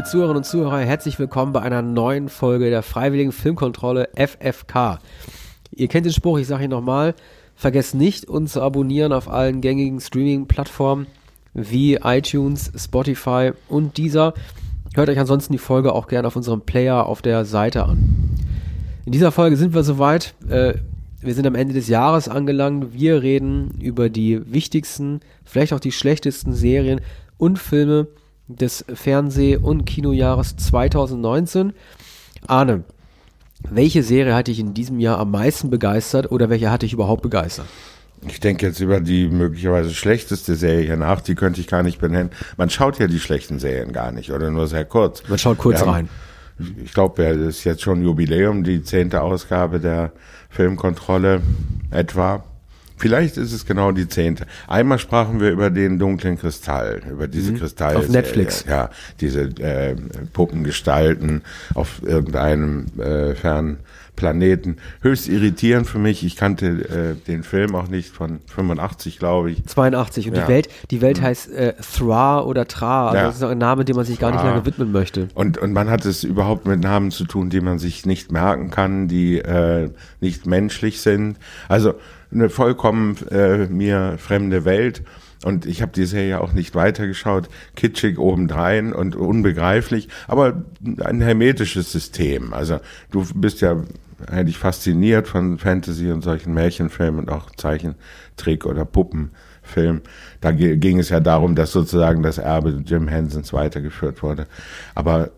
Zuhörerinnen und Zuhörer, herzlich willkommen bei einer neuen Folge der Freiwilligen Filmkontrolle FFK. Ihr kennt den Spruch, ich sage ihn nochmal, vergesst nicht, uns zu abonnieren auf allen gängigen Streaming-Plattformen wie iTunes, Spotify und Deezer. Hört euch ansonsten die Folge auch gerne auf unserem Player auf der Seite an. In dieser Folge sind wir soweit. Wir sind am Ende des Jahres angelangt. Wir reden über die wichtigsten, vielleicht auch die schlechtesten Serien und Filme des Fernseh- und Kinojahres 2019. Arne, welche Serie hat dich in diesem Jahr am meisten begeistert oder welche hat dich überhaupt begeistert? Ich denke jetzt über die möglicherweise schlechteste Serie nach, die könnte ich gar nicht benennen. Man schaut ja die schlechten Serien gar nicht oder nur sehr kurz. Man schaut kurz rein. Ich glaube, es ist jetzt schon Jubiläum, die 10. Ausgabe der Filmkontrolle etwa. Vielleicht ist es genau die 10. Einmal sprachen wir über den dunklen Kristall, über diese Kristall. Auf Netflix. Ja, diese Puppengestalten auf irgendeinem fernen Planeten. Höchst irritierend für mich. Ich kannte den Film auch nicht von 85, glaube ich. 82. Und ja. die Welt heißt Thra oder Tra. Also das ist ein Name, dem man sich gar nicht lange widmen möchte. Und man hat es überhaupt mit Namen zu tun, die man sich nicht merken kann, die nicht menschlich sind. Also eine vollkommen mir fremde Welt. Und ich habe die Serie auch nicht weitergeschaut, kitschig obendrein und unbegreiflich, aber ein hermetisches System. Also du bist ja eigentlich fasziniert von Fantasy und solchen Märchenfilmen und auch Zeichentrick- oder Puppenfilm. Da ging es ja darum, dass sozusagen das Erbe Jim Hensons weitergeführt wurde. Aber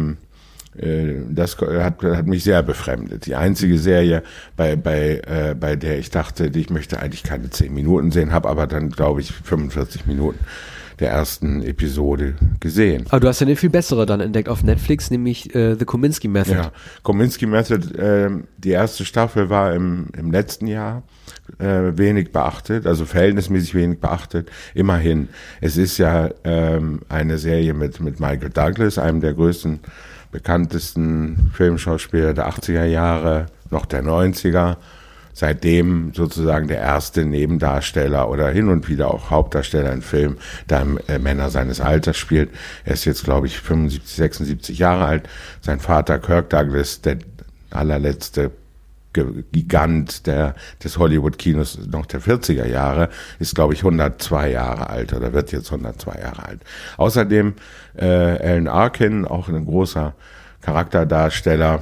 das hat mich sehr befremdet. Die einzige Serie, bei der ich dachte, ich möchte eigentlich keine 10 Minuten sehen, habe aber dann, glaube ich, 45 Minuten der ersten Episode gesehen. Aber du hast ja eine viel bessere dann entdeckt auf Netflix, nämlich The Kominsky Method. Ja, Kominsky Method, die erste Staffel war im letzten Jahr wenig beachtet, also verhältnismäßig wenig beachtet. Immerhin, es ist ja eine Serie mit Michael Douglas, einem der größten, bekanntesten Filmschauspieler der 80er Jahre, noch der 90er, seitdem sozusagen der erste Nebendarsteller oder hin und wieder auch Hauptdarsteller in Filmen, der Männer seines Alters spielt. Er ist jetzt, glaube ich, 75, 76 Jahre alt. Sein Vater Kirk Douglas, der allerletzte Gigant des Hollywood-Kinos noch der 40er Jahre, ist, glaube ich, 102 Jahre alt oder wird jetzt 102 Jahre alt. Außerdem Alan Arkin, auch ein großer Charakterdarsteller,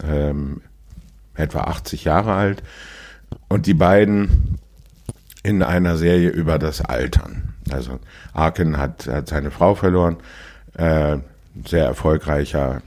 etwa 80 Jahre alt. Und die beiden in einer Serie über das Altern. Also Arkin hat seine Frau verloren, sehr erfolgreicher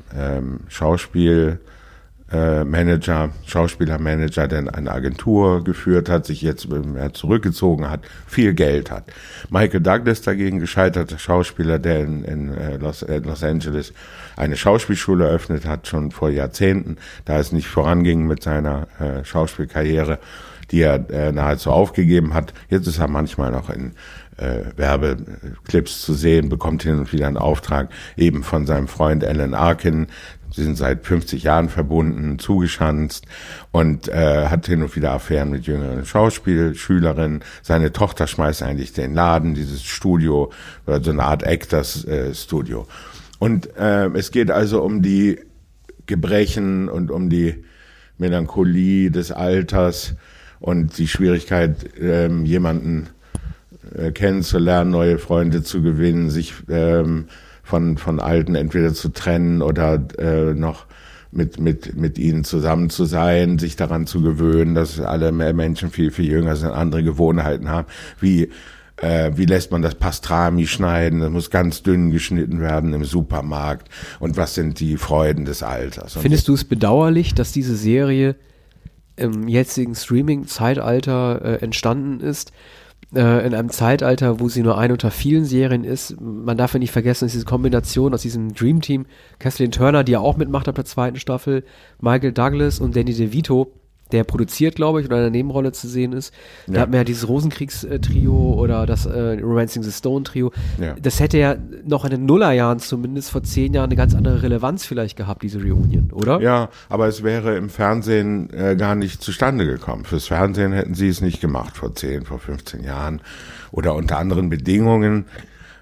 Schauspielermanager, der eine Agentur geführt hat, sich jetzt zurückgezogen hat, viel Geld hat. Michael Douglas dagegen, gescheiterter Schauspieler, der in Los Angeles eine Schauspielschule eröffnet hat, schon vor Jahrzehnten, da es nicht voranging mit seiner Schauspielkarriere, die er nahezu aufgegeben hat. Jetzt ist er manchmal noch in Werbeclips zu sehen, bekommt hin und wieder einen Auftrag eben von seinem Freund Alan Arkin. Sie sind seit 50 Jahren verbunden, zugeschanzt und hat hin und wieder Affären mit jüngeren Schauspielschülerinnen. Seine Tochter schmeißt eigentlich den Laden, dieses Studio, oder so eine Art Actors-Studio. Und es geht also um die Gebrechen und um die Melancholie des Alters und die Schwierigkeit, jemanden kennenzulernen, neue Freunde zu gewinnen, sich von Alten entweder zu trennen oder noch mit ihnen zusammen zu sein, sich daran zu gewöhnen, dass alle Menschen viel, viel jünger sind, andere Gewohnheiten haben. Wie lässt man das Pastrami schneiden? Das muss ganz dünn geschnitten werden im Supermarkt. Und was sind die Freuden des Alters? Findest du es bedauerlich, dass diese Serie im jetzigen Streaming-Zeitalter entstanden ist? In einem Zeitalter, wo sie nur eine unter vielen Serien ist. Man darf ja nicht vergessen, dass diese Kombination aus diesem Dream Team, Kathleen Turner, die ja auch mitmacht ab der 2. Staffel, Michael Douglas und Danny DeVito, der produziert, glaube ich, oder in einer Nebenrolle zu sehen ist. Da hat man ja dieses Rosenkriegs-Trio oder das Romancing the Stone-Trio. Ja. Das hätte ja noch in den Nullerjahren zumindest vor 10 Jahren eine ganz andere Relevanz vielleicht gehabt, diese Reunion, oder? Ja, aber es wäre im Fernsehen gar nicht zustande gekommen. Fürs Fernsehen hätten sie es nicht gemacht vor 10, vor 15 Jahren oder unter anderen Bedingungen.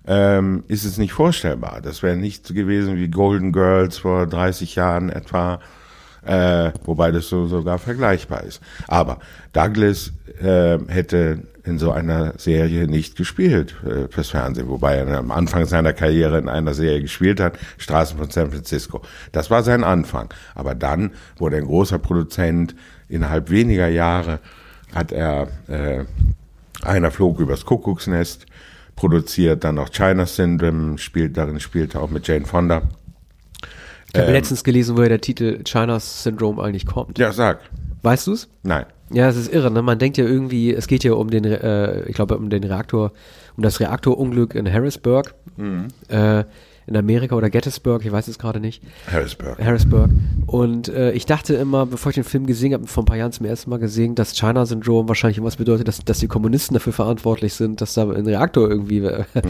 ist es nicht vorstellbar. Das wäre nicht so gewesen wie Golden Girls vor 30 Jahren etwa, wobei das sogar vergleichbar ist. Aber Douglas hätte in so einer Serie nicht gespielt fürs Fernsehen, wobei er am Anfang seiner Karriere in einer Serie gespielt hat, Straßen von San Francisco. Das war sein Anfang. Aber dann wurde er ein großer Produzent. Innerhalb weniger Jahre hat er Einer flog übers Kuckucksnest produziert, dann noch China Syndrome, spielte auch mit Jane Fonda. Ich habe letztens gelesen, woher der Titel China Syndrome eigentlich kommt. Ja, sag. Weißt du's? Nein. Ja, es ist irre, ne? Man denkt ja irgendwie, es geht ja um den, ich glaube, um das Reaktorunglück in Harrisburg, in Amerika oder Gettysburg, ich weiß es gerade nicht. Harrisburg. Und ich dachte immer, bevor ich den Film gesehen habe, vor ein paar Jahren zum ersten Mal gesehen, dass China-Syndrom wahrscheinlich irgendwas bedeutet, dass die Kommunisten dafür verantwortlich sind, dass da ein Reaktor irgendwie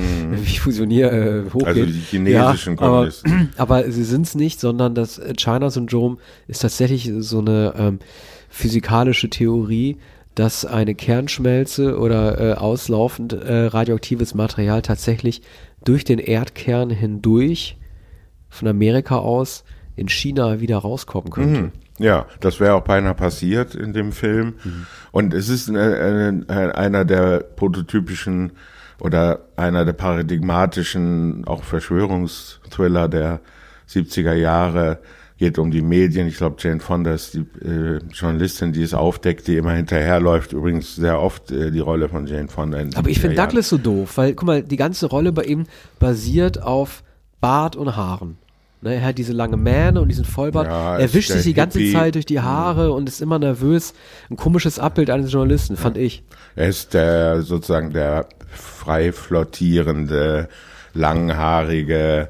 hochgeht. Also die chinesischen Kommunisten. Aber sie sind es nicht, sondern das China-Syndrom ist tatsächlich so eine physikalische Theorie, dass eine Kernschmelze oder auslaufend radioaktives Material tatsächlich durch den Erdkern hindurch von Amerika aus in China wieder rauskommen könnte. Ja, das wäre auch beinahe passiert in dem Film. Und es ist einer der prototypischen oder einer der paradigmatischen auch Verschwörungsthriller der 70er Jahre. Geht um die Medien. Ich glaube, Jane Fonda ist die Journalistin, die es aufdeckt, die immer hinterherläuft. Übrigens sehr oft die Rolle von Jane Fonda. Aber ich finde Douglas so doof, weil, guck mal, die ganze Rolle bei ihm basiert auf Bart und Haaren. Ne, er hat diese lange Mähne und diesen Vollbart. Ja, er wischt sich die ganze Zeit durch die Haare und ist immer nervös. Ein komisches Abbild eines Journalisten, fand ich. Er ist sozusagen der frei flottierende, langhaarige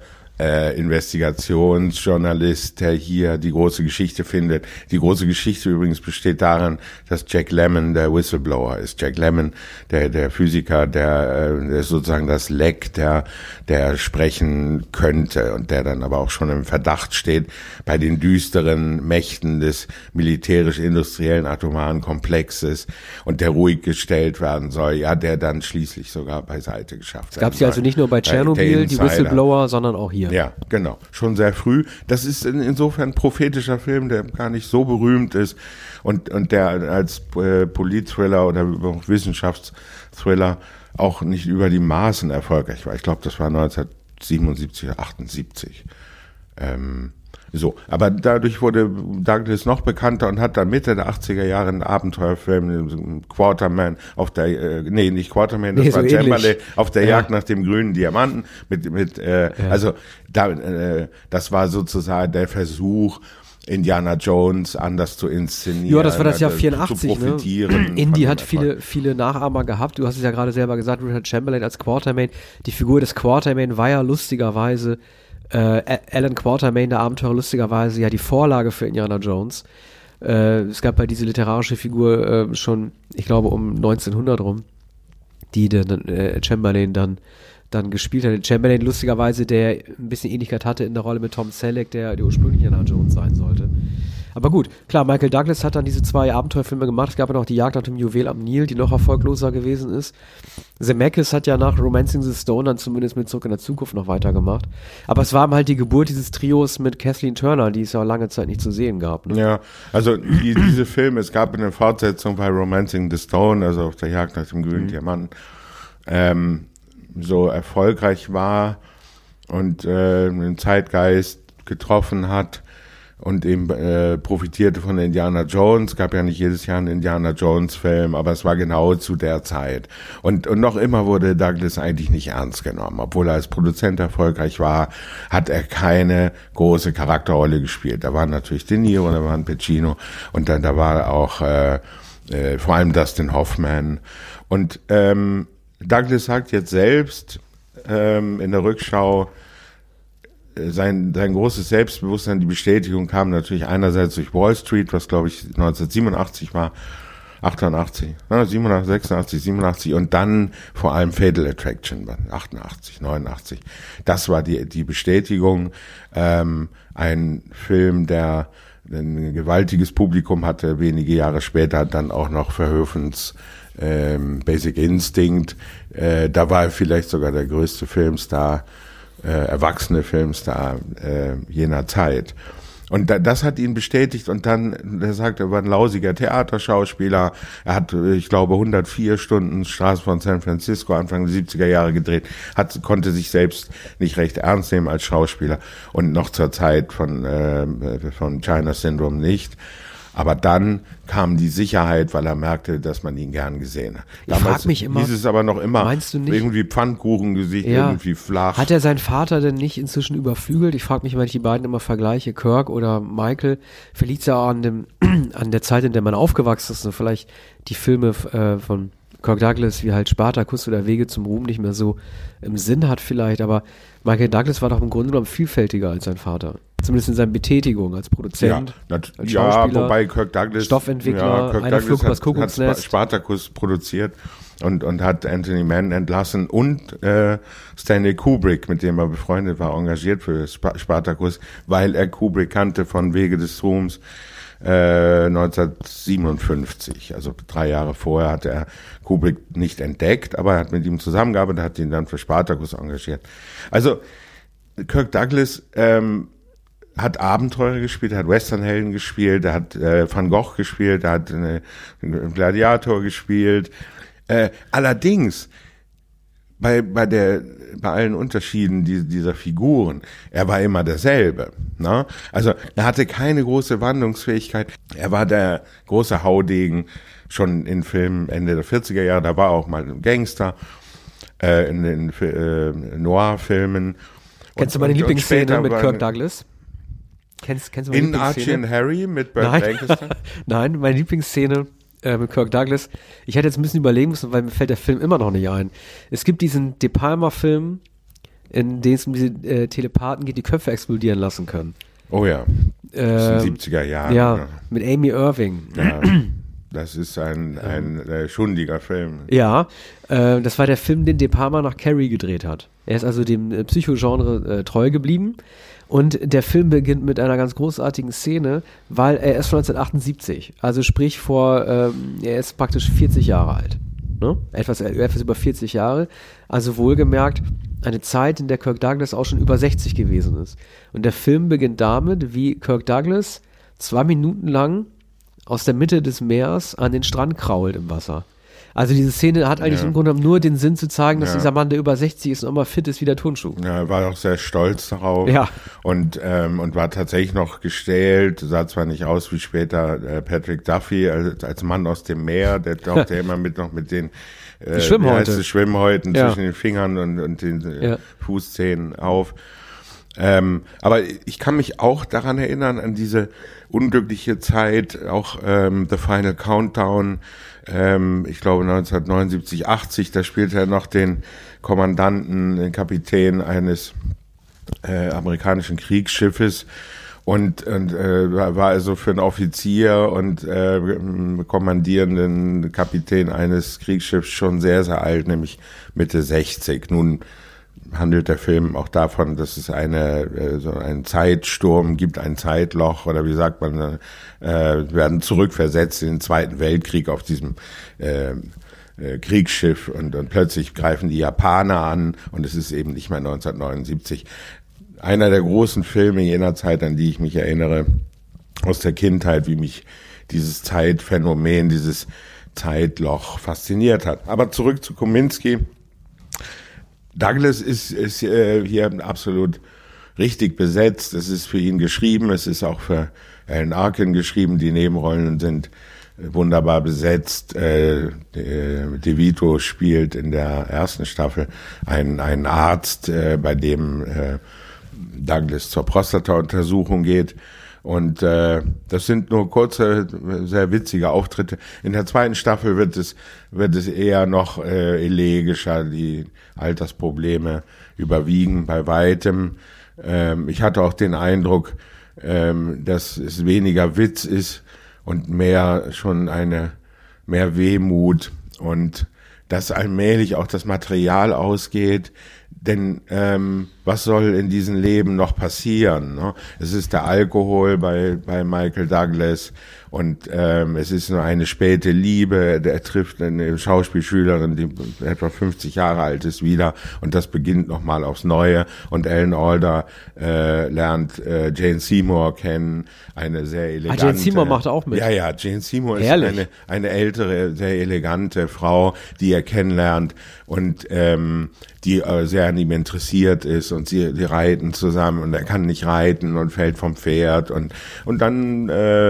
Investigationsjournalist, der hier die große Geschichte findet. Die große Geschichte übrigens besteht darin, dass Jack Lemmon der Whistleblower ist. Jack Lemmon, der Physiker, der sozusagen das Leck, der sprechen könnte und der dann aber auch schon im Verdacht steht, bei den düsteren Mächten des militärisch-industriellen atomaren Komplexes und der ruhig gestellt werden soll, ja, der dann schließlich sogar beiseite geschafft wird. Gab es ja also nicht nur bei Tschernobyl die Whistleblower, sondern auch hier. Ja, genau. Schon sehr früh. Das ist insofern ein prophetischer Film, der gar nicht so berühmt ist und der als Politthriller oder Wissenschaftsthriller auch nicht über die Maßen erfolgreich war. Ich glaube, das war 1977 oder 78. So, aber dadurch wurde Douglas noch bekannter und hat dann Mitte der 80er Jahre einen Abenteuerfilm, Quarterman auf der, nicht Quarterman, das war Chamberlain, auf der Jagd nach dem grünen Diamanten also das war sozusagen der Versuch, Indiana Jones anders zu inszenieren. Ja, das war das Jahr 84, zu profitieren. Ne? Indy hat viele Nachahmer gehabt. Du hast es ja gerade selber gesagt, Richard Chamberlain als Quartermain. Die Figur des Quartermain war ja lustigerweise Alan Quatermain, der Abenteurer, lustigerweise ja die Vorlage für Indiana Jones. Es gab ja diese literarische Figur schon, ich glaube, um 1900 rum, die Chamberlain dann gespielt hat. Chamberlain, lustigerweise, der ein bisschen Ähnlichkeit hatte in der Rolle mit Tom Selleck, der die ursprüngliche Indiana Jones sein sollte. Aber gut, klar, Michael Douglas hat dann diese 2 Abenteuerfilme gemacht. Es gab ja noch die Jagd nach dem Juwel am Nil, die noch erfolgloser gewesen ist. Zemeckis hat ja nach Romancing the Stone dann zumindest mit Zurück in der Zukunft noch weitergemacht. Aber es war halt die Geburt dieses Trios mit Kathleen Turner, die es ja lange Zeit nicht zu sehen gab. Ne? Ja, also diese Filme, es gab eine Fortsetzung bei Romancing the Stone, also auf der Jagd nach dem grünen Diamanten, so erfolgreich war und den Zeitgeist getroffen hat und eben profitierte von Indiana Jones. Gab ja nicht jedes Jahr einen Indiana Jones Film, aber es war genau zu der Zeit. Und noch immer wurde Douglas eigentlich nicht ernst genommen. Obwohl er als Produzent erfolgreich war, hat er keine große Charakterrolle gespielt. Da waren natürlich De Niro, da waren Pacino und dann da war auch vor allem Dustin Hoffman. Und Douglas sagt jetzt selbst in der Rückschau, sein großes Selbstbewusstsein, die Bestätigung kam natürlich einerseits durch Wall Street, was glaube ich 1987 war, 88, 87 und dann vor allem Fatal Attraction, 88, 89. Das war die Bestätigung, ein Film, der ein gewaltiges Publikum hatte. Wenige Jahre später hat dann auch noch Verhoevens Basic Instinct. Da war er vielleicht sogar der größte Filmstar, erwachsene Filmstar jener Zeit. Und das hat ihn bestätigt und dann, er sagt, er war ein lausiger Theaterschauspieler. Er hat, ich glaube, 104 Stunden Straßen von San Francisco Anfang der 70er Jahre gedreht, konnte sich selbst nicht recht ernst nehmen als Schauspieler und noch zur Zeit von China Syndrome nicht. Aber dann kam die Sicherheit, weil er merkte, dass man ihn gern gesehen hat. Ich frage mich immer, hieß es aber noch immer, meinst du nicht, irgendwie Pfannkuchengesicht, irgendwie flach. Hat er seinen Vater denn nicht inzwischen überflügelt? Ich frage mich, wenn ich die beiden immer vergleiche, Kirk oder Michael, vielleicht liegt es ja auch an der Zeit, in der man aufgewachsen ist, und vielleicht die Filme von Kirk Douglas, wie halt Spartacus oder Wege zum Ruhm, nicht mehr so im Sinn hat vielleicht, aber Michael Douglas war doch im Grunde genommen vielfältiger als sein Vater. Zumindest in seinen Betätigungen als Produzent, als Schauspieler, wobei Kirk Douglas, Stoffentwickler, Kirk eine Douglas Flucht übers Kuckucksnest. hat Spartacus produziert und hat Anthony Mann entlassen und Stanley Kubrick, mit dem er befreundet war, engagiert für Spartacus, weil er Kubrick kannte von Wege des Ruhms 1957, also 3 Jahre vorher hatte er Kubrick nicht entdeckt, aber er hat mit ihm zusammengearbeitet, hat ihn dann für Spartacus engagiert. Also Kirk Douglas hat Abenteurer gespielt, er hat Westernhelden gespielt, er hat Van Gogh gespielt, er hat einen Gladiator gespielt. Allerdings bei allen Unterschieden dieser Figuren, er war immer derselbe. Ne? Also er hatte keine große Wandlungsfähigkeit. Er war der große Haudegen schon in Filmen Ende der 40er Jahre. Da war auch mal ein Gangster in den Noir-Filmen. Kennst du meine Lieblingsszene mit Kirk Douglas? Kennst du meine In Archie and Harry mit Burt Lancaster? Nein, meine Lieblingsszene mit Kirk Douglas. Ich hätte jetzt ein bisschen überlegen müssen, weil mir fällt der Film immer noch nicht ein. Es gibt diesen De Palma-Film, in dem es um diese Telepathen geht, die Köpfe explodieren lassen können. Oh ja, das sind 70er Jahre. Ja, ne? Mit Amy Irving. Ja, das ist ein schundiger Film. Ja, das war der Film, den De Palma nach Carrie gedreht hat. Er ist also dem Psychogenre treu geblieben. Und der Film beginnt mit einer ganz großartigen Szene, weil er ist 1978, also sprich er ist praktisch 40 Jahre alt. Ne? Etwas über 40 Jahre, also wohlgemerkt eine Zeit, in der Kirk Douglas auch schon über 60 gewesen ist. Und der Film beginnt damit, wie Kirk Douglas 2 Minuten lang aus der Mitte des Meeres an den Strand krault im Wasser. Also diese Szene hat eigentlich im Grunde genommen nur den Sinn zu zeigen, dass dieser Mann, der über 60 ist und immer fit ist wie der Turnschuh. Ja, er war auch sehr stolz darauf. Ja. Und war tatsächlich noch gestählt, sah zwar nicht aus wie später Patrick Duffy als Mann aus dem Meer, der tauchte immer mit den Schwimmhäuten zwischen den Fingern und den Fußzehen auf. Aber ich kann mich auch daran erinnern, an diese unglückliche Zeit, auch The Final Countdown, ich glaube 1979, 80, da spielte er noch den Kommandanten, den Kapitän eines amerikanischen Kriegsschiffes und war also für einen Offizier und kommandierenden Kapitän eines Kriegsschiffs schon sehr, sehr alt, nämlich Mitte 60. Nun handelt der Film auch davon, dass es so einen Zeitsturm gibt, ein Zeitloch, oder wie sagt man, werden zurückversetzt in den Zweiten Weltkrieg auf diesem Kriegsschiff und plötzlich greifen die Japaner an und es ist eben nicht mehr 1979. Einer der großen Filme jener Zeit, an die ich mich erinnere, aus der Kindheit, wie mich dieses Zeitphänomen, dieses Zeitloch fasziniert hat. Aber zurück zu Kominsky. Douglas ist hier absolut richtig besetzt. Es ist für ihn geschrieben. Es ist auch für Alan Arkin geschrieben. Die Nebenrollen sind wunderbar besetzt. DeVito spielt in der ersten Staffel einen Arzt, bei dem Douglas zur Prostata-Untersuchung geht. Und das sind nur kurze, sehr witzige Auftritte. In der zweiten Staffel wird es eher noch elegischer, die Altersprobleme überwiegen bei weitem. Ich hatte auch den Eindruck, dass es weniger Witz ist und mehr Wehmut und dass allmählich auch das Material ausgeht, denn was soll in diesem Leben noch passieren? Ne? Es ist der Alkohol bei Michael Douglas und es ist nur eine späte Liebe. Der trifft eine Schauspielschülerin, die etwa 50 Jahre alt ist, wieder und das beginnt nochmal aufs Neue. Und Alan Alda lernt Jane Seymour kennen, eine sehr elegante. Jane Seymour macht auch mit. Ja, Jane Seymour Herrlich. ist eine ältere, sehr elegante Frau, die er kennenlernt und die sehr an ihm interessiert ist und sie reiten zusammen und er kann nicht reiten und fällt vom Pferd und dann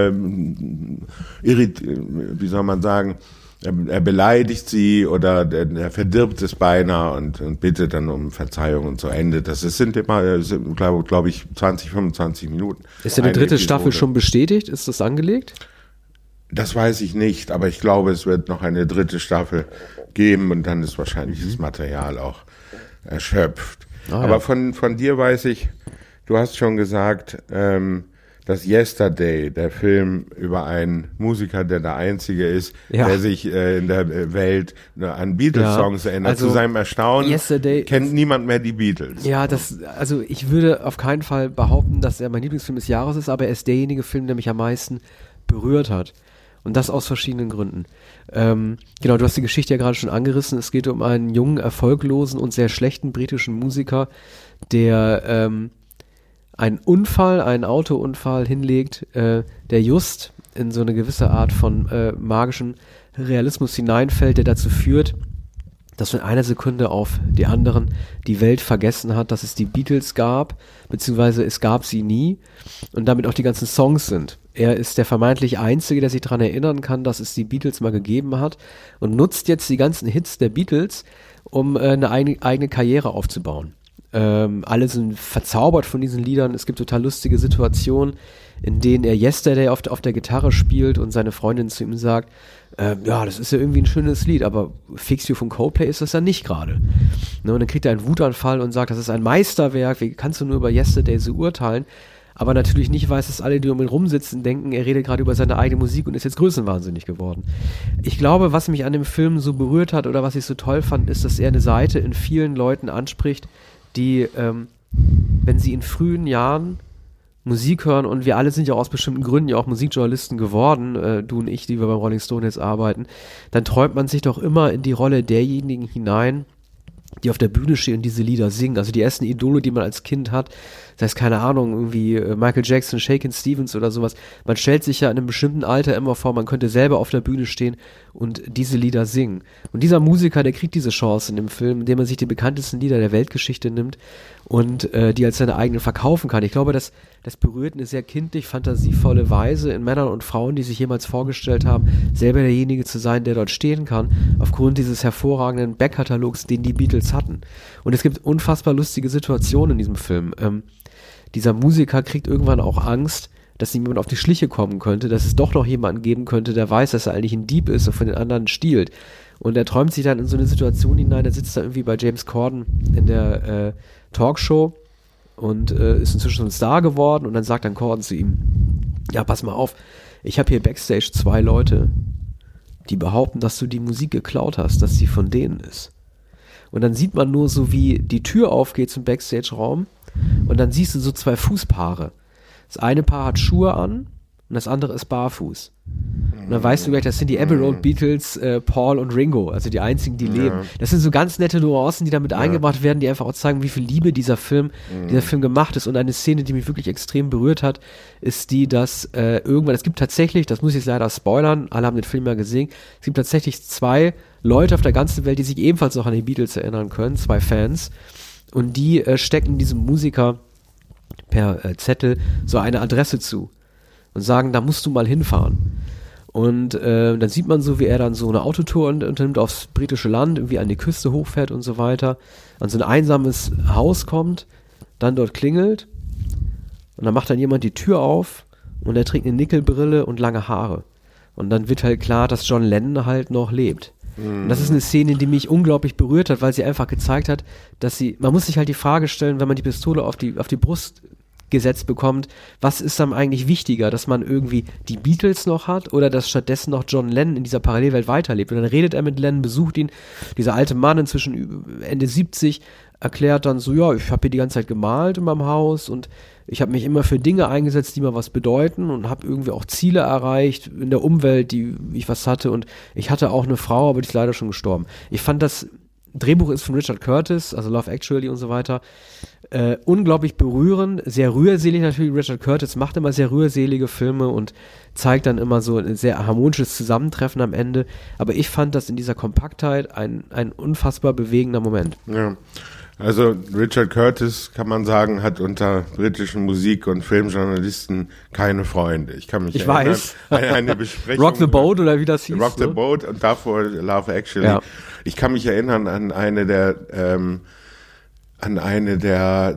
wie soll man sagen, er beleidigt sie oder er verdirbt es beinahe und bittet dann um Verzeihung und so endet das. Es sind immer, glaube ich, 20, 25 Minuten. Ist denn die dritte Staffel schon bestätigt? Ist das angelegt? Das weiß ich nicht, aber ich glaube, es wird noch eine dritte Staffel geben und dann ist wahrscheinlich das Material auch erschöpft. Aber von dir weiß ich, du hast schon gesagt, dass Yesterday, der Film über einen Musiker, der der Einzige ist, der sich in der Welt an Beatles-Songs erinnert. Also, zu seinem Erstaunen kennt niemand mehr die Beatles. Ja, also ich würde auf keinen Fall behaupten, dass er mein Lieblingsfilm des Jahres ist, aber er ist derjenige Film, der mich am meisten berührt hat. Und das aus verschiedenen Gründen. Genau, du hast die Geschichte ja gerade schon angerissen. Es geht um einen jungen, erfolglosen und sehr schlechten britischen Musiker, der einen Autounfall hinlegt, der just in so eine gewisse Art von magischen Realismus hineinfällt, der dazu führt, dass von einer Sekunde auf die anderen die Welt vergessen hat, dass es die Beatles gab, beziehungsweise es gab sie nie und damit auch die ganzen Songs sind. Er ist der vermeintlich Einzige, der sich daran erinnern kann, dass es die Beatles mal gegeben hat und nutzt jetzt die ganzen Hits der Beatles, um eine eigene Karriere aufzubauen. Alle sind verzaubert von diesen Liedern. Es gibt total lustige Situationen, in denen er Yesterday auf der Gitarre spielt und seine Freundin zu ihm sagt, ja, das ist ja irgendwie ein schönes Lied, aber Fix You von Coldplay ist das ja nicht gerade. Ne, und dann kriegt er einen Wutanfall und sagt, das ist ein Meisterwerk, wie kannst du nur über Yesterday so urteilen? Aber natürlich nicht weiß, dass alle, die um ihn rumsitzen, denken, er redet gerade über seine eigene Musik und ist jetzt größenwahnsinnig geworden. Ich glaube, was mich an dem Film so berührt hat oder was ich so toll fand, ist, dass er eine Seite in vielen Leuten anspricht, die, wenn sie in frühen Jahren Musik hören, und wir alle sind ja aus bestimmten Gründen ja auch Musikjournalisten geworden, du und ich, die wir beim Rolling Stone jetzt arbeiten, dann träumt man sich doch immer in die Rolle derjenigen hinein, die auf der Bühne stehen und diese Lieder singen. Also die ersten Idole, die man als Kind hat, das heißt, keine Ahnung, irgendwie Michael Jackson, Shakin' Stevens oder sowas. Man stellt sich ja in einem bestimmten Alter immer vor, man könnte selber auf der Bühne stehen und diese Lieder singen. Und dieser Musiker, der kriegt diese Chance in dem Film, indem er sich die bekanntesten Lieder der Weltgeschichte nimmt und die als seine eigenen verkaufen kann. Ich glaube, das berührt eine sehr kindlich, fantasievolle Weise in Männern und Frauen, die sich jemals vorgestellt haben, selber derjenige zu sein, der dort stehen kann, aufgrund dieses hervorragenden Backkatalogs, den die Beatles hatten. Und es gibt unfassbar lustige Situationen in diesem Film. Dieser Musiker kriegt irgendwann auch Angst, dass ihm jemand auf die Schliche kommen könnte, dass es doch noch jemanden geben könnte, der weiß, dass er eigentlich ein Dieb ist und von den anderen stiehlt. Und er träumt sich dann in so eine Situation hinein, der sitzt da irgendwie bei James Corden in der Talkshow und ist inzwischen ein Star geworden und dann sagt dann Corden zu ihm, ja, pass mal auf, ich habe hier Backstage 2 Leute, die behaupten, dass du die Musik geklaut hast, dass sie von denen ist. Und dann sieht man nur so, wie die Tür aufgeht zum Backstage-Raum und dann siehst du so 2 Fußpaare. Das eine Paar hat Schuhe an und das andere ist barfuß. Und dann weißt du gleich, das sind die Abbey Road Beatles, Paul und Ringo, also die einzigen, die leben. Das sind so ganz nette Nuancen, die damit eingebracht werden, die einfach auch zeigen, wie viel Liebe dieser Film gemacht ist. Und eine Szene, die mich wirklich extrem berührt hat, ist die, dass irgendwann, es gibt tatsächlich, das muss ich jetzt leider spoilern, alle haben den Film ja gesehen, es gibt tatsächlich 2 Leute auf der ganzen Welt, die sich ebenfalls noch an die Beatles erinnern können, 2 Fans. Und die stecken diesem Musiker per Zettel so eine Adresse zu und sagen, da musst du mal hinfahren. Und dann sieht man so, wie er dann so eine Autotour unternimmt aufs britische Land, irgendwie an die Küste hochfährt und so weiter, an so ein einsames Haus kommt, dann dort klingelt und dann macht dann jemand die Tür auf und er trägt eine Nickelbrille und lange Haare. Und dann wird halt klar, dass John Lennon halt noch lebt. Und das ist eine Szene, die mich unglaublich berührt hat, weil sie einfach gezeigt hat, dass man muss sich halt die Frage stellen, wenn man die Pistole auf die Brust gesetzt bekommt, was ist dann eigentlich wichtiger, dass man irgendwie die Beatles noch hat oder dass stattdessen noch John Lennon in dieser Parallelwelt weiterlebt. Und dann redet er mit Lennon, besucht ihn, dieser alte Mann inzwischen Ende 70, erklärt dann so, ja, ich habe hier die ganze Zeit gemalt in meinem Haus und ich habe mich immer für Dinge eingesetzt, die mir was bedeuten und habe irgendwie auch Ziele erreicht in der Umwelt, wie ich was hatte, und ich hatte auch eine Frau, aber die ist leider schon gestorben. Ich fand, das Drehbuch ist von Richard Curtis, also Love Actually und so weiter, unglaublich berührend, sehr rührselig natürlich. Richard Curtis macht immer sehr rührselige Filme und zeigt dann immer so ein sehr harmonisches Zusammentreffen am Ende, aber ich fand das in dieser Kompaktheit ein unfassbar bewegender Moment. Ja. Also Richard Curtis, kann man sagen, hat unter britischen Musik- und Filmjournalisten keine Freunde. Ich kann mich erinnern an eine Besprechung. Rock the Boat oder wie das hieß. Rock the Boat und davor Love Actually. Ja. Ich kann mich erinnern an eine der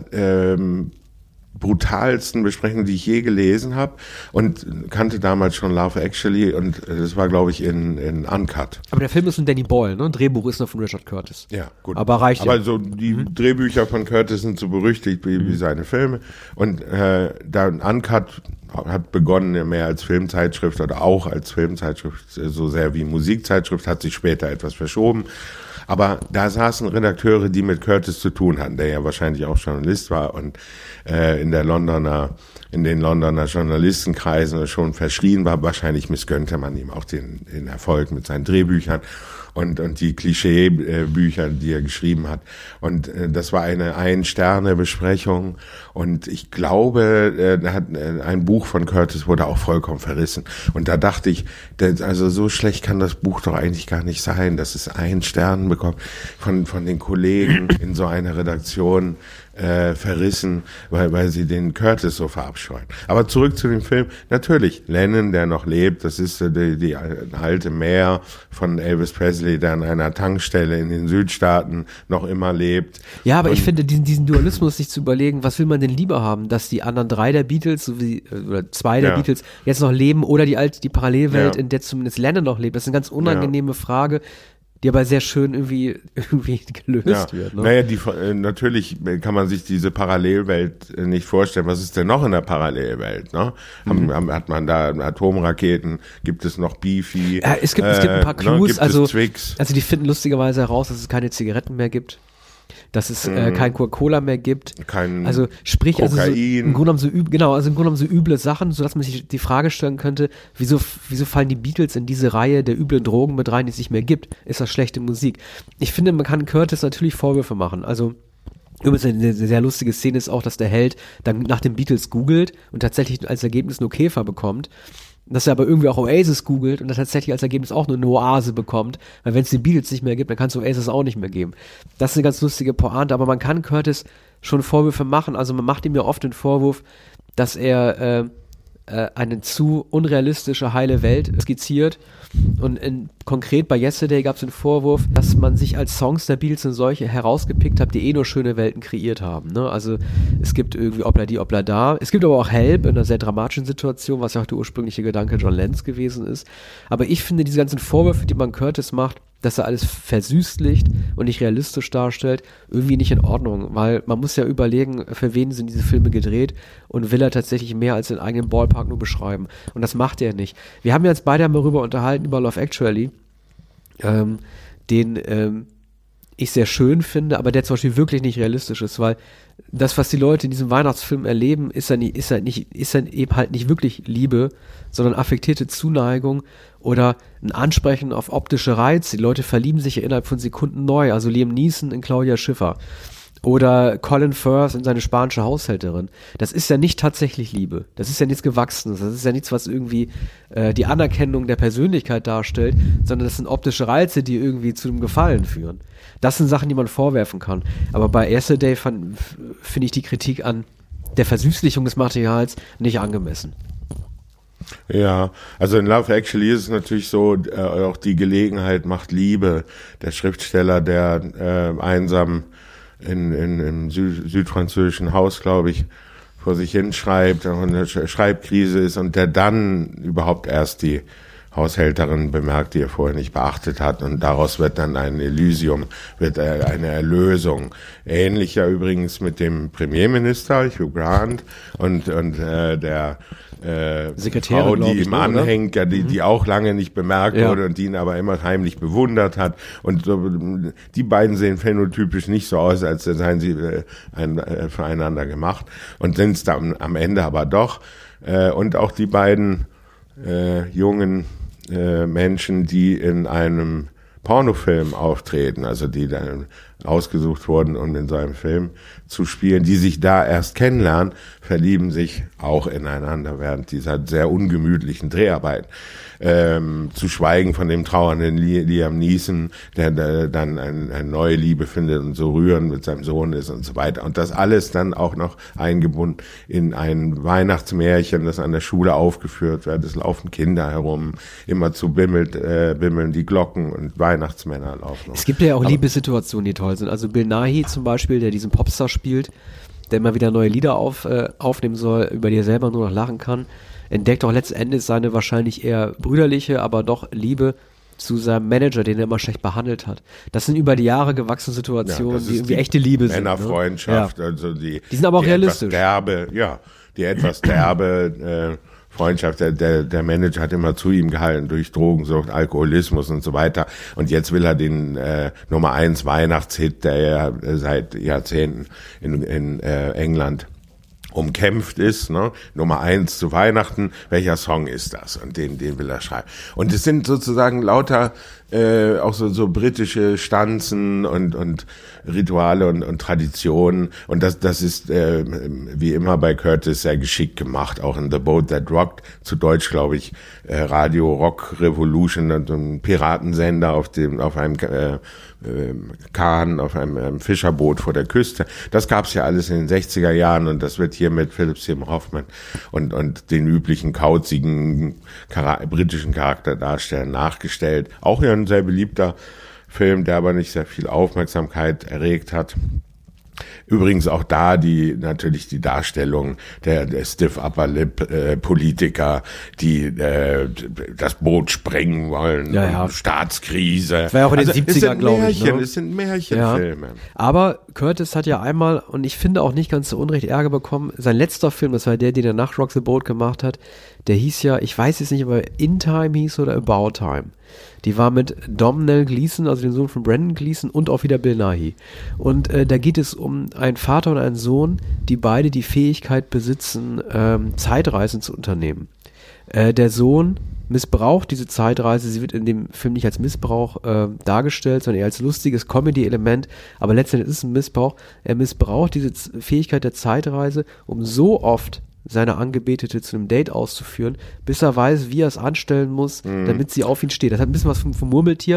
brutalsten Besprechungen, die ich je gelesen habe, und kannte damals schon Love Actually, und das war, glaube ich, in Uncut. Aber der Film ist von Danny Boyle, ne? Drehbuch ist noch von Richard Curtis. Ja, gut. Aber reicht Aber ja. so die Drehbücher von Curtis sind so berüchtigt wie seine Filme, und da Uncut hat begonnen mehr als Filmzeitschrift oder auch als Filmzeitschrift, so sehr wie Musikzeitschrift, hat sich später etwas verschoben. Aber da saßen Redakteure, die mit Curtis zu tun hatten, der ja wahrscheinlich auch Journalist war und in den Londoner Journalistenkreisen schon verschrien war. Wahrscheinlich missgönnte man ihm auch den Erfolg mit seinen Drehbüchern und die Klischeebücher, die er geschrieben hat. Und das war eine Ein-Sterne-Besprechung, und ich glaube, ein Buch von Curtis wurde auch vollkommen verrissen. Und da dachte ich, also so schlecht kann das Buch doch eigentlich gar nicht sein, dass es 1 Stern bekommt von den Kollegen in so einer Redaktion verrissen, weil sie den Curtis so verabscheuen. Aber zurück zu dem Film. Natürlich, Lennon, der noch lebt, das ist die alte Mär von Elvis Presley, der an einer Tankstelle in den Südstaaten noch immer lebt. Ja, aber ich finde, diesen Dualismus sich zu überlegen, was will man denn lieber haben, dass die anderen 3 der Beatles, oder 2 der Beatles jetzt noch leben, oder die Parallelwelt, in der zumindest Lennon noch lebt. Das ist eine ganz unangenehme Frage, die aber sehr schön irgendwie gelöst wird. Ne? Naja, natürlich kann man sich diese Parallelwelt nicht vorstellen. Was ist denn noch in der Parallelwelt? Ne? Hat man da Atomraketen? Gibt es noch Beefy? Ja, es gibt ein paar Clues. Also die finden lustigerweise heraus, dass es keine Zigaretten mehr gibt, dass es kein Coca-Cola mehr gibt. Kein sprich, Kokain. Also im Grunde genommen so üble Sachen, sodass man sich die Frage stellen könnte, wieso fallen die Beatles in diese Reihe der üblen Drogen mit rein, die es nicht mehr gibt? Ist das schlechte Musik? Ich finde, man kann Curtis natürlich Vorwürfe machen. Also übrigens eine sehr lustige Szene ist auch, dass der Held dann nach den Beatles googelt und tatsächlich als Ergebnis nur Käfer bekommt. Dass er aber irgendwie auch Oasis googelt und dann tatsächlich als Ergebnis auch nur eine Oase bekommt, weil wenn es die Beatles nicht mehr gibt, dann kann es Oasis auch nicht mehr geben. Das ist eine ganz lustige Pointe, aber man kann Curtis schon Vorwürfe machen, also man macht ihm ja oft den Vorwurf, dass er eine zu unrealistische heile Welt skizziert, und konkret bei Yesterday gab es den Vorwurf, dass man sich als Songs der Beatles eine solche herausgepickt hat, die nur schöne Welten kreiert haben. Ne? Also es gibt irgendwie Obladi Oblada, es gibt aber auch Help in einer sehr dramatischen Situation, was ja auch der ursprüngliche Gedanke John Lennons gewesen ist. Aber ich finde diese ganzen Vorwürfe, die man Curtis macht, dass er alles versüßlicht und nicht realistisch darstellt, irgendwie nicht in Ordnung, weil man muss ja überlegen, für wen sind diese Filme gedreht, und will er tatsächlich mehr als den eigenen Ballpark nur beschreiben. Und das macht er nicht. Wir haben jetzt beide darüber unterhalten, über Love Actually, den ich sehr schön finde, aber der zum Beispiel wirklich nicht realistisch ist, weil das, was die Leute in diesem Weihnachtsfilm erleben, ist dann eben halt nicht wirklich Liebe, sondern affektierte Zuneigung oder ein Ansprechen auf optische Reize. Die Leute verlieben sich ja innerhalb von Sekunden neu, also Liam Neeson in Claudia Schiffer oder Colin Firth in seine spanische Haushälterin. Das ist ja nicht tatsächlich Liebe. Das ist ja nichts Gewachsenes. Das ist ja nichts, was irgendwie die Anerkennung der Persönlichkeit darstellt, sondern das sind optische Reize, die irgendwie zu einem Gefallen führen. Das sind Sachen, die man vorwerfen kann. Aber bei Yesterday finde ich die Kritik an der Versüßlichung des Materials nicht angemessen. Ja, also in Love Actually ist es natürlich so, auch die Gelegenheit macht Liebe. Der Schriftsteller, der einsam im südfranzösischen Haus, glaube ich, vor sich hin schreibt und eine Schreibkrise ist und der dann überhaupt erst die Haushälterin bemerkt, die er vorher nicht beachtet hat, und daraus wird dann ein Elysium, wird eine Erlösung. Ähnlich ja übrigens mit dem Premierminister Hugh Grant und der Sekretärin, Frau, die ihm anhängt, ja, die auch lange nicht bemerkt Ja. wurde und die ihn aber immer heimlich bewundert hat. Und so, die beiden sehen phänotypisch nicht so aus, als seien sie füreinander gemacht, und sind es dann am Ende aber doch. Und auch die beiden jungen Menschen, die in einem Pornofilm auftreten, also die dann ausgesucht wurden, um in so einem Film zu spielen, die sich da erst kennenlernen, verlieben sich auch ineinander während dieser sehr ungemütlichen Dreharbeiten. Zu schweigen von dem trauernden Liam Neeson, der dann eine neue Liebe findet und so rührend mit seinem Sohn ist und so weiter. Und das alles dann auch noch eingebunden in ein Weihnachtsmärchen, das an der Schule aufgeführt wird. Es laufen Kinder herum, immerzu bimmeln die Glocken und Weihnachtsmänner laufen. Es gibt ja auch Liebessituationen, die toll sind. Also Bill Nighy zum Beispiel, der diesen Popstar spielt, der immer wieder neue Lieder aufnehmen soll, über die er selber nur noch lachen kann, entdeckt auch letztendlich seine wahrscheinlich eher brüderliche, aber doch Liebe zu seinem Manager, den er immer schlecht behandelt hat. Das sind über die Jahre gewachsene Situationen, die irgendwie echte Liebe sind. Männerfreundschaft, ne? also die sind aber auch realistisch. Die etwas derbe Freundschaft, der Manager hat immer zu ihm gehalten durch Drogensucht, Alkoholismus und so weiter. Und jetzt will er den Nummer 1 Weihnachtshit, der ja seit Jahrzehnten in England umkämpft ist, ne? Nummer 1 zu Weihnachten, welcher Song ist das? Und den will er schreiben. Und es sind sozusagen lauter auch so britische Stanzen und Rituale und Traditionen. Und das ist wie immer bei Curtis sehr geschickt gemacht, auch in The Boat That Rocked, zu Deutsch glaube ich Radio Rock Revolution, und ein Piratensender auf einem Kahn, auf einem Fischerboot vor der Küste. Das gab's ja alles in den 60er Jahren, und das wird hier mit Philip Seymour Hoffman und den üblichen kauzigen britischen Charakterdarstellern nachgestellt. Auch ja ein sehr beliebter Film, der aber nicht sehr viel Aufmerksamkeit erregt hat. Übrigens auch da natürlich die Darstellung der Stiff Upper Lip Politiker, die das Boot sprengen wollen, ja. Staatskrise. Das war ja auch in den 70er, glaube ich. Es sind Märchenfilme. Ja. Aber Curtis hat ja einmal, und ich finde auch nicht ganz zu Unrecht, Ärger bekommen. Sein letzter Film, das war der, den er nach Rock the Boat gemacht hat, der hieß ja, ich weiß jetzt nicht, aber In Time hieß oder About Time. Die war mit Domhnall Gleeson, also dem Sohn von Brendan Gleeson, und auch wieder Bill Nighy. Und da geht es um einen Vater und einen Sohn, die beide die Fähigkeit besitzen, Zeitreisen zu unternehmen. Der Sohn missbraucht diese Zeitreise, sie wird in dem Film nicht als Missbrauch dargestellt, sondern eher als lustiges Comedy-Element, aber letztendlich ist es ein Missbrauch. Er missbraucht diese Fähigkeit der Zeitreise, um so oft seine Angebetete zu einem Date auszuführen, bis er weiß, wie er es anstellen muss, damit sie auf ihn steht. Das hat ein bisschen was vom Murmeltier,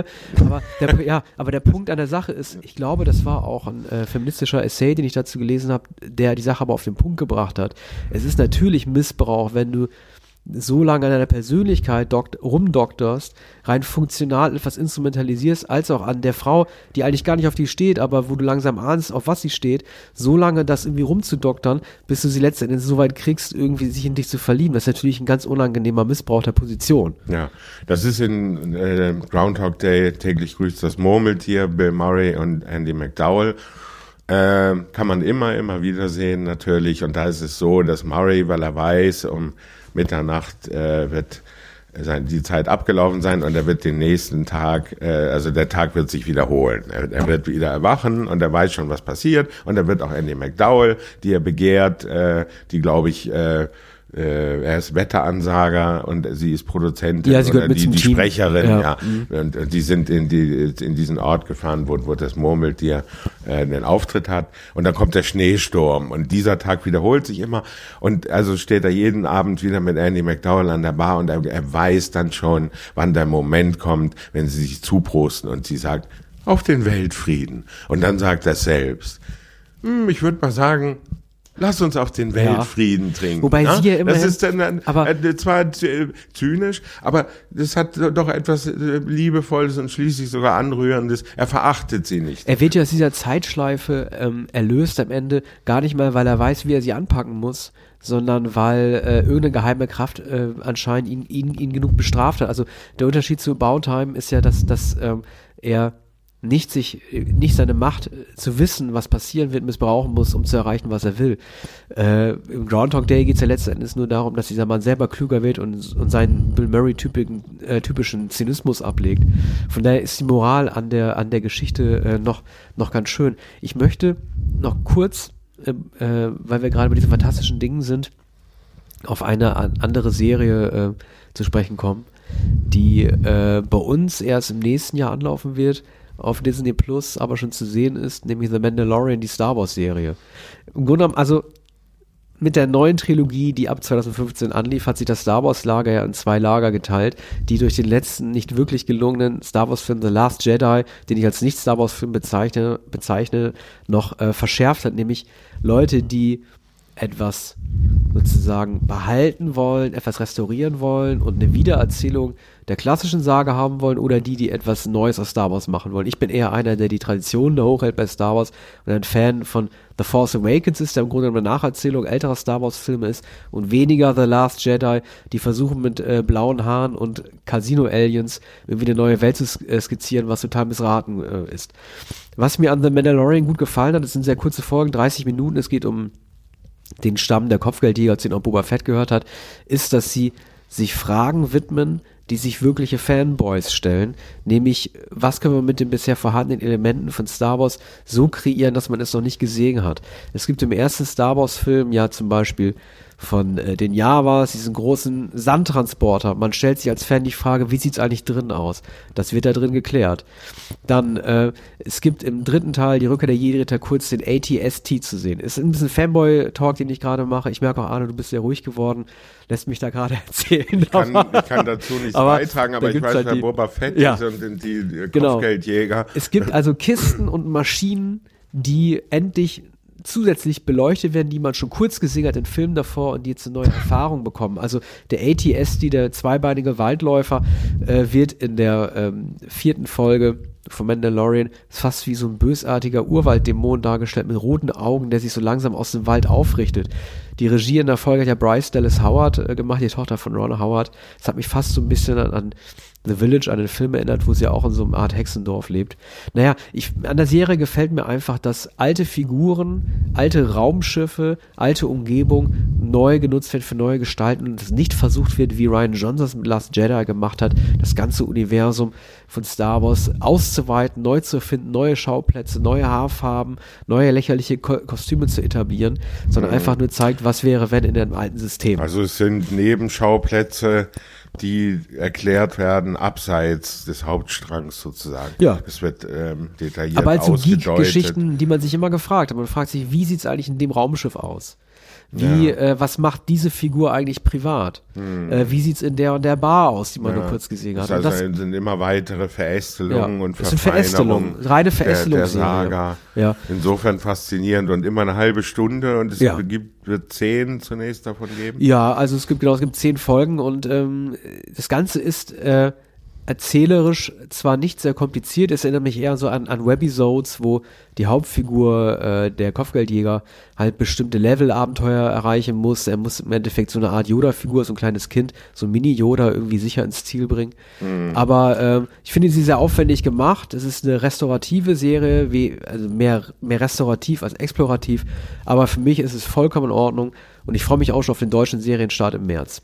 aber der Punkt an der Sache ist, ich glaube, das war auch ein feministischer Essay, den ich dazu gelesen habe, der die Sache aber auf den Punkt gebracht hat. Es ist natürlich Missbrauch, wenn du so lange an deiner Persönlichkeit rumdokterst, rein funktional etwas instrumentalisierst, als auch an der Frau, die eigentlich gar nicht auf die steht, aber wo du langsam ahnst, auf was sie steht, so lange das irgendwie rumzudoktern, bis du sie letztendlich so weit kriegst, irgendwie sich in dich zu verlieben. Das ist natürlich ein ganz unangenehmer Missbrauch der Position. Ja, das ist in Groundhog Day, täglich grüßt das Murmeltier, Bill Murray und Andy McDowell. Kann man immer wieder sehen natürlich, und da ist es so, dass Murray, weil er weiß, um Mitternacht wird die Zeit abgelaufen sein, und er wird den nächsten Tag, also der Tag wird sich wiederholen. Er wird wieder erwachen, und er weiß schon, was passiert, und er wird auch Andy McDowell, die er begehrt, die, glaube ich, er ist Wetteransager und sie ist Produzentin, ja, sie oder mit die Sprecherin, ja. Und die sind in diesen Ort gefahren, wo das Murmeltier den Auftritt hat, und dann kommt der Schneesturm, und dieser Tag wiederholt sich immer, und also steht er jeden Abend wieder mit Andy McDowell an der Bar, und er weiß dann schon, wann der Moment kommt, wenn sie sich zuprosten, und sie sagt, auf den Weltfrieden, und dann sagt er selbst, ich würde mal sagen, Lass uns auf den Weltfrieden trinken. Wobei sie ja immer... Das ist dann zwar zynisch, aber das hat doch etwas Liebevolles und schließlich sogar Anrührendes. Er verachtet sie nicht. Er wird ja aus dieser Zeitschleife erlöst am Ende, gar nicht mal, weil er weiß, wie er sie anpacken muss, sondern weil irgendeine geheime Kraft anscheinend ihn genug bestraft hat. Also der Unterschied zu Bauntime ist ja, dass er nicht seine Macht zu wissen, was passieren wird, missbrauchen muss, um zu erreichen, was er will. Im Groundhog Day geht es ja letzten Endes nur darum, dass dieser Mann selber klüger wird und seinen Bill Murray typischen Zynismus ablegt. Von daher ist die Moral an der Geschichte noch ganz schön. Ich möchte noch kurz, weil wir gerade bei diesen fantastischen Dingen sind, auf eine andere Serie zu sprechen kommen, die bei uns erst im nächsten Jahr anlaufen wird, auf Disney Plus aber schon zu sehen ist, nämlich The Mandalorian, die Star Wars Serie. Im Grunde genommen, also mit der neuen Trilogie, die ab 2015 anlief, hat sich das Star Wars Lager ja in 2 Lager geteilt, die durch den letzten nicht wirklich gelungenen Star Wars Film The Last Jedi, den ich als nicht Star Wars Film bezeichne, noch verschärft hat, nämlich Leute, die etwas sozusagen behalten wollen, etwas restaurieren wollen und eine Wiedererzählung der klassischen Sage haben wollen, oder die etwas Neues aus Star Wars machen wollen. Ich bin eher einer, der die Tradition da hochhält bei Star Wars und ein Fan von The Force Awakens ist, der im Grunde eine Nacherzählung älterer Star Wars Filme ist, und weniger The Last Jedi, die versuchen mit blauen Haaren und Casino-Aliens irgendwie eine neue Welt zu skizzieren, was total missraten ist. Was mir an The Mandalorian gut gefallen hat, das sind sehr kurze Folgen, 30 Minuten, es geht um den Stamm der Kopfgeldjäger, zu dem auch Boba Fett gehört hat, ist, dass sie sich Fragen widmen, die sich wirkliche Fanboys stellen, nämlich, was können wir mit den bisher vorhandenen Elementen von Star Wars so kreieren, dass man es noch nicht gesehen hat. Es gibt im ersten Star Wars Film ja zum Beispiel von den Jawas, diesen großen Sandtransporter. Man stellt sich als Fan die Frage, wie sieht's eigentlich drin aus? Das wird da drin geklärt. Dann, es gibt im dritten Teil die Rückkehr der Jedi-Ritter kurz den AT-ST zu sehen. Ist ein bisschen Fanboy-Talk, den ich gerade mache. Ich merke auch, Arne, du bist sehr ruhig geworden. Lässt mich da gerade erzählen. Ich kann dazu nichts beitragen, aber ich weiß, wer halt Boba Fett ist und die Kopfgeldjäger. Es gibt also Kisten und Maschinen, die endlich zusätzlich beleuchtet werden, die man schon kurz gesehen hat in Filmen davor und die jetzt eine neue Erfahrung bekommen. Also der AT-ST, der zweibeinige Waldläufer, wird in der 4. Folge von Mandalorian fast wie so ein bösartiger Urwalddämon dargestellt mit roten Augen, der sich so langsam aus dem Wald aufrichtet. Die Regie in der Folge hat ja Bryce Dallas Howard gemacht, die Tochter von Ron Howard. Das hat mich fast so ein bisschen an The Village, an den Film erinnert, wo sie auch in so einer Art Hexendorf lebt. Naja, an der Serie gefällt mir einfach, dass alte Figuren, alte Raumschiffe, alte Umgebung neu genutzt werden für neue Gestalten und es nicht versucht wird, wie Rian Johnson es mit Last Jedi gemacht hat, das ganze Universum von Star Wars auszuweiten, neu zu erfinden, neue Schauplätze, neue Haarfarben, neue lächerliche Kostüme zu etablieren, sondern einfach nur zeigt, was wäre, wenn in einem alten System. Also es sind Nebenschauplätze, die erklärt werden abseits des Hauptstrangs sozusagen. Ja. Es wird detailliert aber als so ausgedeutet. Geek-Geschichten, die man sich immer gefragt hat. Man fragt sich, wie sieht es eigentlich in dem Raumschiff aus? Was macht diese Figur eigentlich privat? Wie sieht's in der und der Bar aus, die man nur kurz gesehen hat? Das sind immer weitere Verästelungen und das sind Verästelungen, reine Verästelungen der Saga. Ja. Insofern faszinierend und immer eine halbe Stunde und es wird 10 zunächst davon geben. Ja, also es gibt 10 Folgen und das Ganze ist erzählerisch zwar nicht sehr kompliziert, es erinnert mich eher so an Webisodes, wo die Hauptfigur, der Kopfgeldjäger, halt bestimmte Level-Abenteuer erreichen muss. Er muss im Endeffekt so eine Art Yoda-Figur, so ein kleines Kind, so ein Mini-Yoda irgendwie sicher ins Ziel bringen. Aber ich finde sie sehr aufwendig gemacht. Es ist eine restaurative Serie, also mehr restaurativ als explorativ. Aber für mich ist es vollkommen in Ordnung. Und ich freue mich auch schon auf den deutschen Serienstart im März.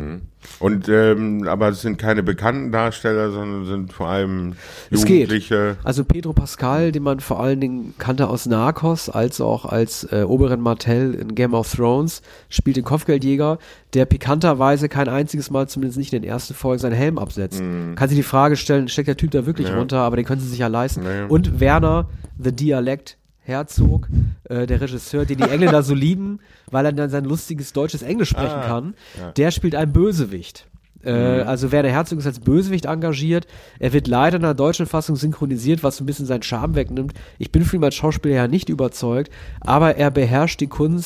Und aber es sind keine bekannten Darsteller, sondern sind vor allem Jugendliche. Also Pedro Pascal, den man vor allen Dingen kannte aus Narcos, als auch als Oberyn Martell in Game of Thrones, spielt den Kopfgeldjäger, der pikanterweise kein einziges Mal, zumindest nicht in den ersten Folgen, seinen Helm absetzt. Kann sich die Frage stellen, steckt der Typ da wirklich runter, aber den können sie sich ja leisten. Und Werner, The Dialect Herzog, der Regisseur, den die Engländer so lieben, weil er dann sein lustiges deutsches Englisch sprechen kann, der spielt einen Bösewicht. Also Werner Herzog ist als Bösewicht engagiert. Er wird leider in der deutschen Fassung synchronisiert, was so ein bisschen seinen Charme wegnimmt. Ich bin von ihm als Schauspieler ja nicht überzeugt, aber er beherrscht die Kunst,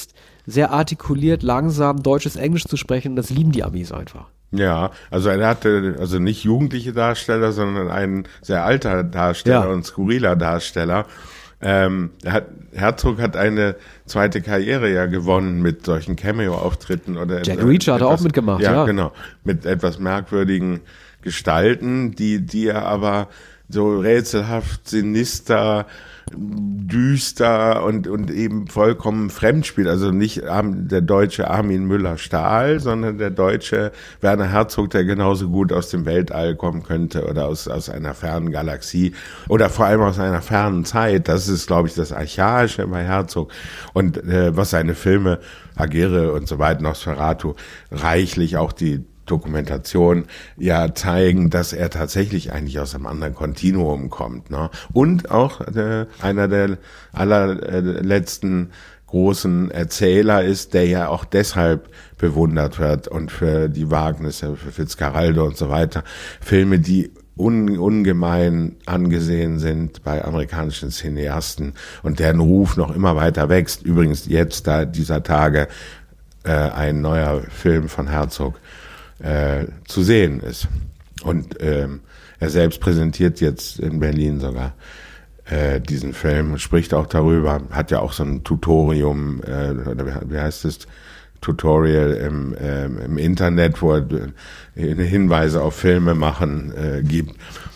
sehr artikuliert, langsam deutsches Englisch zu sprechen. Das lieben die Amis einfach. Ja, also er hatte also nicht jugendliche Darsteller, sondern ein sehr alter Darsteller und skurriler Darsteller. Herzog hat eine zweite Karriere ja gewonnen mit solchen Cameo-Auftritten oder Jack Reacher hat auch mitgemacht, ja. Genau, mit etwas merkwürdigen Gestalten, die er aber so rätselhaft, sinister, düster und eben vollkommen fremd spielt. Also nicht der deutsche Armin Müller-Stahl, sondern der deutsche Werner Herzog, der genauso gut aus dem Weltall kommen könnte oder aus einer fernen Galaxie oder vor allem aus einer fernen Zeit. Das ist, glaube ich, das Archaische bei Herzog. Und was seine Filme, Agere und so weiter, Nosferatu, reichlich auch die Dokumentation ja zeigen, dass er tatsächlich eigentlich aus einem anderen Kontinuum kommt, ne? Und auch einer der allerletzten großen Erzähler ist, der ja auch deshalb bewundert wird und für die Wagnisse, für Fitzcarraldo und so weiter, Filme, die ungemein angesehen sind bei amerikanischen Cineasten und deren Ruf noch immer weiter wächst. Übrigens jetzt dieser Tage ein neuer Film von Herzog zu sehen ist. Und er selbst präsentiert jetzt in Berlin sogar diesen Film, spricht auch darüber, hat ja auch so ein Tutorium, oder wie heißt es, Tutorial im Internet, wo er Hinweise auf Filme machen gibt,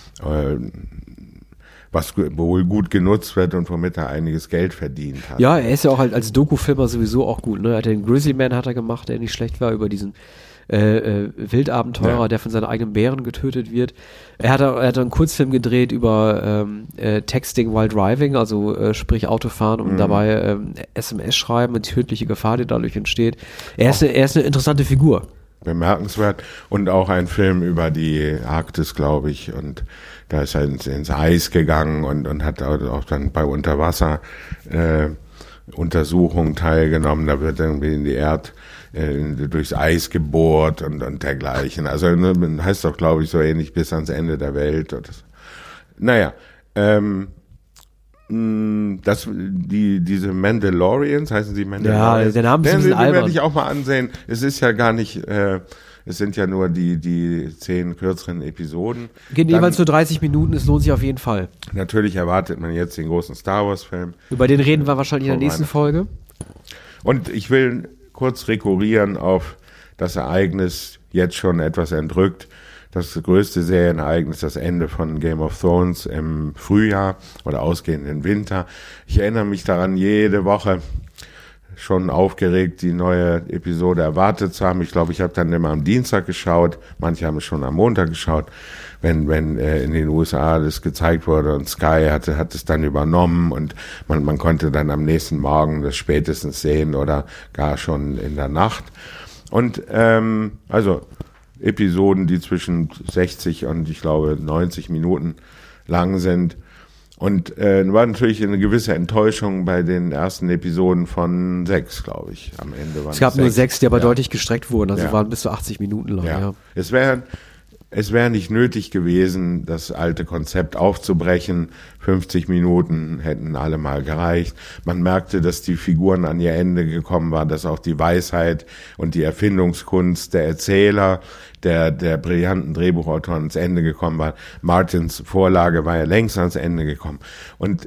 was wohl gut genutzt wird und womit er einiges Geld verdient hat. Ja, er ist ja auch halt als Dokufilmer sowieso auch gut, ne? Er hat den Grizzly Man hat er gemacht, der nicht schlecht war, über diesen Wildabenteurer, der von seinen eigenen Bären getötet wird. Er hat einen Kurzfilm gedreht über Texting while driving, also sprich Autofahren und dabei SMS schreiben und tödliche Gefahr, die dadurch entsteht. Er ist eine interessante Figur. Bemerkenswert. Und auch ein Film über die Arktis, glaube ich. Und da ist er ins Eis gegangen und hat auch dann bei Unterwasser Untersuchungen teilgenommen. Da wird irgendwie in die durchs Eis gebohrt und dergleichen. Also heißt doch, glaube ich, so ähnlich bis ans Ende der Welt. Naja, diese Mandalorians, heißen sie Mandalorians? Ja, der Name ist ein bisschen albern. Die werde ich auch mal ansehen. Es ist ja gar nicht, es sind ja nur die 10 kürzeren Episoden. Gehen jeweils nur 30 Minuten, es lohnt sich auf jeden Fall. Natürlich erwartet man jetzt den großen Star Wars Film. Über den reden wir wahrscheinlich in der nächsten Folge. Und ich will kurz rekurrieren auf das Ereignis, jetzt schon etwas entrückt, das größte Serienereignis, das Ende von Game of Thrones im Frühjahr oder ausgehenden Winter. Ich erinnere mich daran, jede Woche schon aufgeregt die neue Episode erwartet zu haben. Ich glaube, ich habe dann immer am Dienstag geschaut, manche haben es schon am Montag geschaut, wenn in den USA das gezeigt wurde und Sky hat es dann übernommen und man konnte dann am nächsten Morgen das spätestens sehen oder gar schon in der Nacht. Und also Episoden, die zwischen 60 und ich glaube 90 Minuten lang sind. Und war natürlich eine gewisse Enttäuschung bei den ersten Episoden von 6, glaube ich. Am Ende waren es gab nur 6, die aber ja. deutlich gestreckt wurden. Also waren bis zu 80 Minuten lang. Ja. Es wäre nicht nötig gewesen, das alte Konzept aufzubrechen. 50 Minuten hätten alle mal gereicht. Man merkte, dass die Figuren an ihr Ende gekommen waren, dass auch die Weisheit und die Erfindungskunst der Erzähler, der brillanten Drehbuchautoren ans Ende gekommen war. Martins Vorlage war ja längst ans Ende gekommen. Und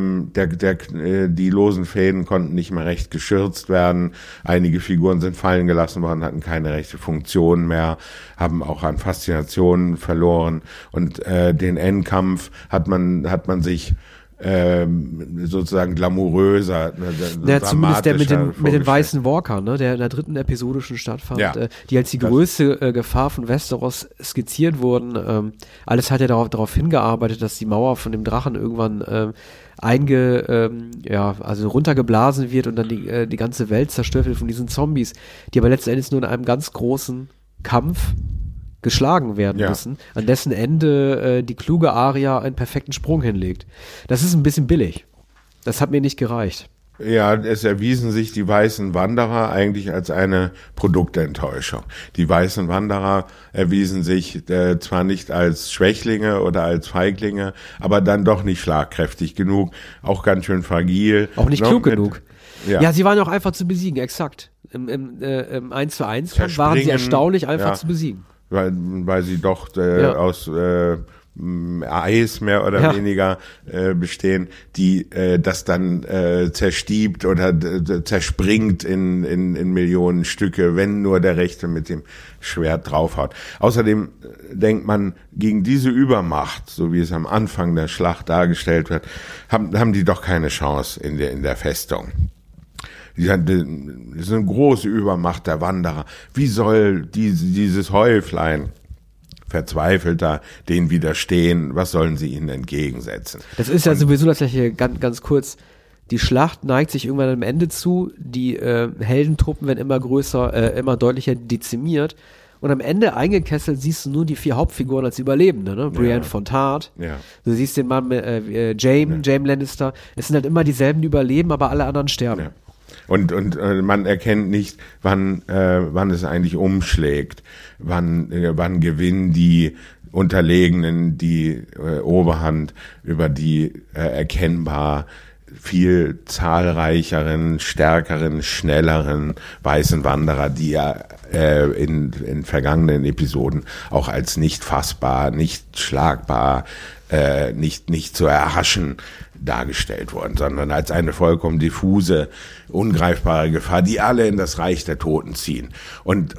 die losen Fäden konnten nicht mehr recht geschürzt werden. Einige Figuren sind fallen gelassen worden, hatten keine rechte Funktion mehr, haben auch an Faszination verloren. Und den Endkampf hat man sich sozusagen glamouröser, zumindest der mit den weißen Walker, ne, der in der 3. Episode schon stattfand, die als die größte Gefahr von Westeros skizziert wurden. Alles hat ja darauf hingearbeitet, dass die Mauer von dem Drachen irgendwann also runtergeblasen wird und dann die ganze Welt zerstört wird von diesen Zombies, die aber letzten Endes nur in einem ganz großen Kampf geschlagen werden müssen, an dessen Ende die kluge Arya einen perfekten Sprung hinlegt. Das ist ein bisschen billig. Das hat mir nicht gereicht. Ja, es erwiesen sich die Weißen Wanderer eigentlich als eine Produktenttäuschung. Die Weißen Wanderer erwiesen sich zwar nicht als Schwächlinge oder als Feiglinge, aber dann doch nicht schlagkräftig genug, auch ganz schön fragil. Auch nicht klug genug. Ja. Ja, sie waren auch einfach zu besiegen, exakt. Im 1:1 waren sie erstaunlich einfach zu besiegen. Weil sie doch aus Eis mehr oder weniger bestehen, die das dann zerstiebt oder zerspringt in Millionen Stücke, wenn nur der Rechte mit dem Schwert draufhaut. Außerdem denkt man, gegen diese Übermacht, so wie es am Anfang der Schlacht dargestellt wird, haben die doch keine Chance in der Festung. Das ist eine große Übermacht der Wanderer. Wie soll dieses Häuflein Verzweifelter denen widerstehen? Was sollen sie ihnen entgegensetzen? Das ist ja sowieso das gleiche, ganz kurz. Die Schlacht neigt sich irgendwann am Ende zu. Die Heldentruppen werden immer größer, immer deutlicher dezimiert. Und am Ende eingekesselt siehst du nur die 4 Hauptfiguren als Überlebende, ne? Brienne von Tarth. Ja. Du siehst den Mann mit Jaime Lannister. Es sind halt immer dieselben, die überleben, aber alle anderen sterben. Ja. Und man erkennt nicht, wann es eigentlich umschlägt, wann gewinnen die Unterlegenen die Oberhand über die erkennbar viel zahlreicheren, stärkeren, schnelleren weißen Wanderer, die ja in vergangenen Episoden auch als nicht fassbar, nicht schlagbar, nicht zu erhaschen dargestellt worden, sondern als eine vollkommen diffuse, ungreifbare Gefahr, die alle in das Reich der Toten ziehen. Und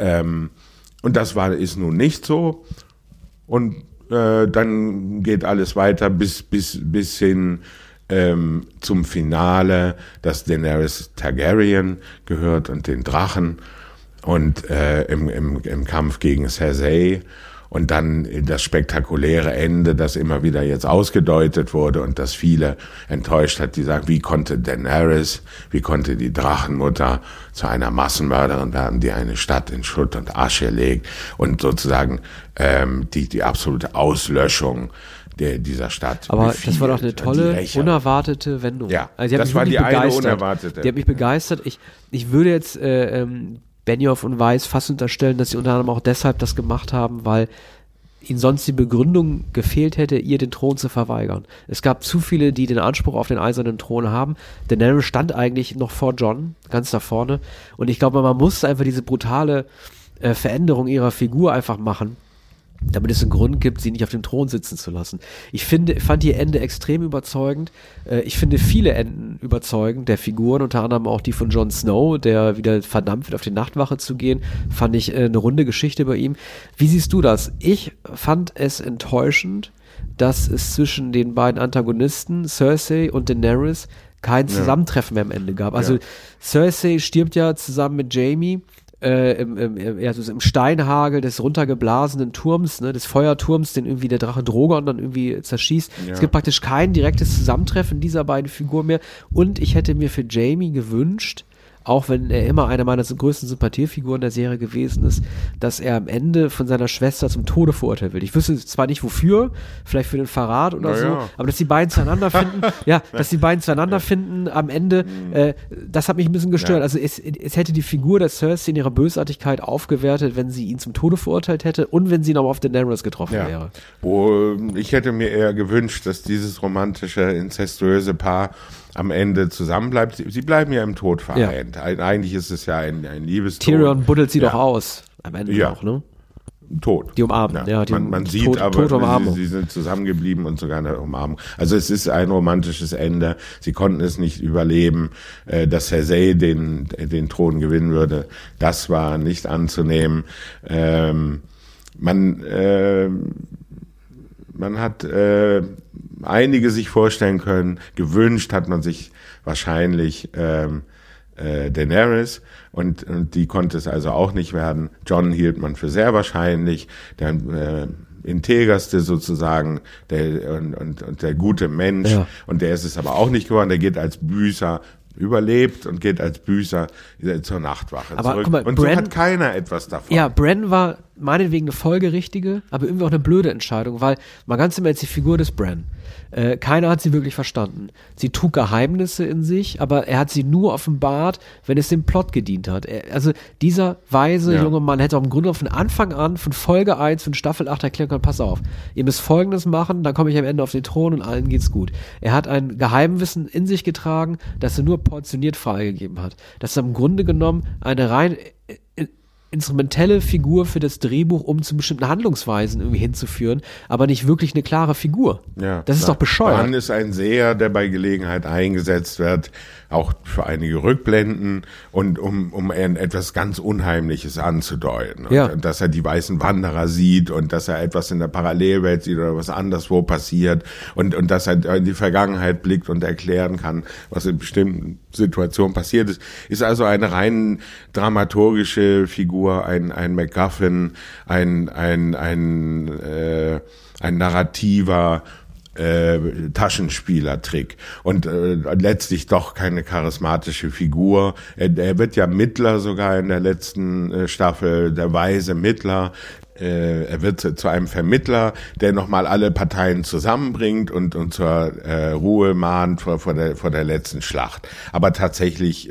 das ist nun nicht so. Und dann geht alles weiter bis hin zum Finale, dass Daenerys Targaryen gehört und den Drachen und im Kampf gegen Cersei. Und dann das spektakuläre Ende, das immer wieder jetzt ausgedeutet wurde und das viele enttäuscht hat, die sagen, wie konnte Daenerys, wie konnte die Drachenmutter zu einer Massenmörderin werden, die eine Stadt in Schutt und Asche legt und sozusagen die absolute Auslöschung dieser Stadt. Aber das war doch eine tolle, unerwartete Wendung. Ja, also das war die eine unerwartete. Die hat mich begeistert. Ich würde jetzt Benioff und Weiss fast unterstellen, dass sie unter anderem auch deshalb das gemacht haben, weil ihnen sonst die Begründung gefehlt hätte, ihr den Thron zu verweigern. Es gab zu viele, die den Anspruch auf den eisernen Thron haben. Daenerys stand eigentlich noch vor Jon, ganz da vorne. Und ich glaube, man musste einfach diese brutale Veränderung ihrer Figur einfach machen, damit es einen Grund gibt, sie nicht auf dem Thron sitzen zu lassen. Ich fand ihr Ende extrem überzeugend. Ich finde viele Enden überzeugend der Figuren, unter anderem auch die von Jon Snow, der wieder verdammt wird, auf die Nachtwache zu gehen. Fand ich eine runde Geschichte bei ihm. Wie siehst du das? Ich fand es enttäuschend, dass es zwischen den beiden Antagonisten, Cersei und Daenerys, kein Zusammentreffen mehr am Ende gab. Also Cersei stirbt ja zusammen mit Jaime im Steinhagel des runtergeblasenen Turms, ne, des Feuerturms, den irgendwie der Drache Drogon dann irgendwie zerschießt. Ja. Es gibt praktisch kein direktes Zusammentreffen dieser beiden Figuren mehr. Und ich hätte mir für Jaime gewünscht, auch wenn er immer eine meiner größten Sympathiefiguren der Serie gewesen ist, dass er am Ende von seiner Schwester zum Tode verurteilt wird. Ich wüsste zwar nicht wofür, vielleicht für den Verrat oder so, aber dass die beiden zueinander finden, am Ende, das hat mich ein bisschen gestört. Ja. Also es hätte die Figur der Cersei in ihrer Bösartigkeit aufgewertet, wenn sie ihn zum Tode verurteilt hätte und wenn sie noch auf Daenerys getroffen wäre. Ich hätte mir eher gewünscht, dass dieses romantische, inzestuöse Paar am Ende zusammenbleibt. Sie bleiben ja im Tod vereint. Ja. Eigentlich ist es ja ein Liebestod. Tyrion buddelt sie doch aus. Am Ende auch, ne? Tot. Die umarmen. Ja, man sieht aber, sie sind zusammengeblieben und sogar eine Umarmung. Also es ist ein romantisches Ende. Sie konnten es nicht überleben. Dass Cersei den Thron gewinnen würde, das war nicht anzunehmen. Man hat einige sich vorstellen können, gewünscht hat man sich wahrscheinlich Daenerys und die konnte es also auch nicht werden. Jon hielt man für sehr wahrscheinlich, der integerste sozusagen, der gute Mensch, und der ist es aber auch nicht geworden, der geht als Büßer, überlebt und geht als Büßer zur Nachtwache aber, zurück. Guck mal, und so hat keiner etwas davon. Ja, Bran war meinetwegen eine folgerichtige, aber irgendwie auch eine blöde Entscheidung, weil mal ganz im Ernst die Figur des Bran. Keiner hat sie wirklich verstanden. Sie trug Geheimnisse in sich, aber er hat sie nur offenbart, wenn es dem Plot gedient hat. Also dieser weise junge Mann hätte auch im Grunde von Anfang an, von Folge 1, von Staffel 8 erklären können, pass auf, ihr müsst Folgendes machen, dann komme ich am Ende auf den Thron und allen geht's gut. Er hat ein Geheimwissen in sich getragen, das er nur portioniert freigegeben hat. Das ist im Grunde genommen eine rein instrumentelle Figur für das Drehbuch, um zu bestimmten Handlungsweisen irgendwie hinzuführen, aber nicht wirklich eine klare Figur. Ja, das ist doch bescheuert. Mann ist ein Seher, der bei Gelegenheit eingesetzt wird, auch für einige Rückblenden und um etwas ganz Unheimliches anzudeuten. Und dass er die weißen Wanderer sieht und dass er etwas in der Parallelwelt sieht oder was anderswo passiert und dass er in die Vergangenheit blickt und erklären kann, was in bestimmten Situationen passiert ist. Ist also eine rein dramaturgische Figur, ein MacGuffin, ein narrativer Taschenspielertrick und letztlich doch keine charismatische Figur. Er wird ja Mittler sogar in der letzten Staffel, der weise Mittler. Er wird zu einem Vermittler, der nochmal alle Parteien zusammenbringt und zur Ruhe mahnt vor der letzten Schlacht. Aber tatsächlich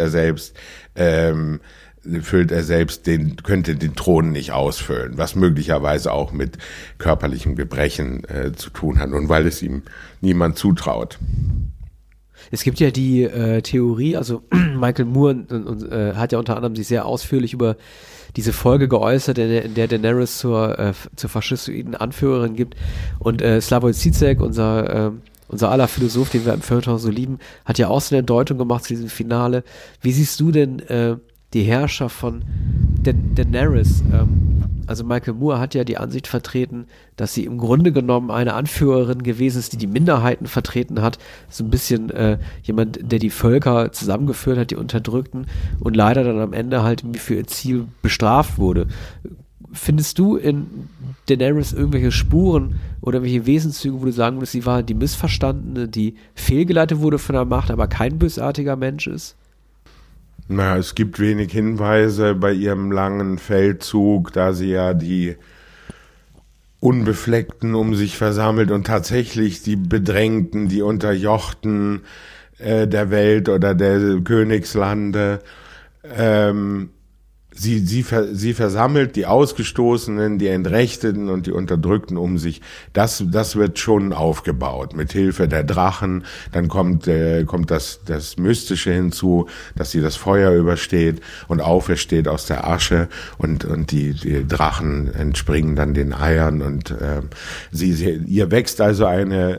könnte den Thron nicht ausfüllen, was möglicherweise auch mit körperlichem Gebrechen zu tun hat und weil es ihm niemand zutraut. Es gibt ja die Theorie, also Michael Moore hat ja unter anderem sich sehr ausführlich über diese Folge geäußert, in der Daenerys zur faschistoiden Anführerin gibt und Slavoj Zizek, unser aller Philosoph, den wir im Feuilleton so lieben, hat ja auch so eine Deutung gemacht zu diesem Finale. Wie siehst du denn die Herrschaft von Daenerys? Also Michael Moore hat ja die Ansicht vertreten, dass sie im Grunde genommen eine Anführerin gewesen ist, die Minderheiten vertreten hat. So ein bisschen jemand, der die Völker zusammengeführt hat, die Unterdrückten und leider dann am Ende halt für ihr Ziel bestraft wurde. Findest du in Daenerys irgendwelche Spuren oder welche Wesenszüge, wo du sagen würdest, sie war die Missverstandene, die fehlgeleitet wurde von der Macht, aber kein bösartiger Mensch ist? Na, es gibt wenig Hinweise bei ihrem langen Feldzug, da sie ja die Unbefleckten um sich versammelt und tatsächlich die Bedrängten, die Unterjochten der Welt oder der Königslande. Sie versammelt die Ausgestoßenen, die Entrechteten und die Unterdrückten um sich. Das wird schon aufgebaut mit Hilfe der Drachen. Dann kommt das Mystische hinzu, dass sie das Feuer übersteht und aufersteht aus der Asche und die Drachen entspringen dann den Eiern und ihr wächst also eine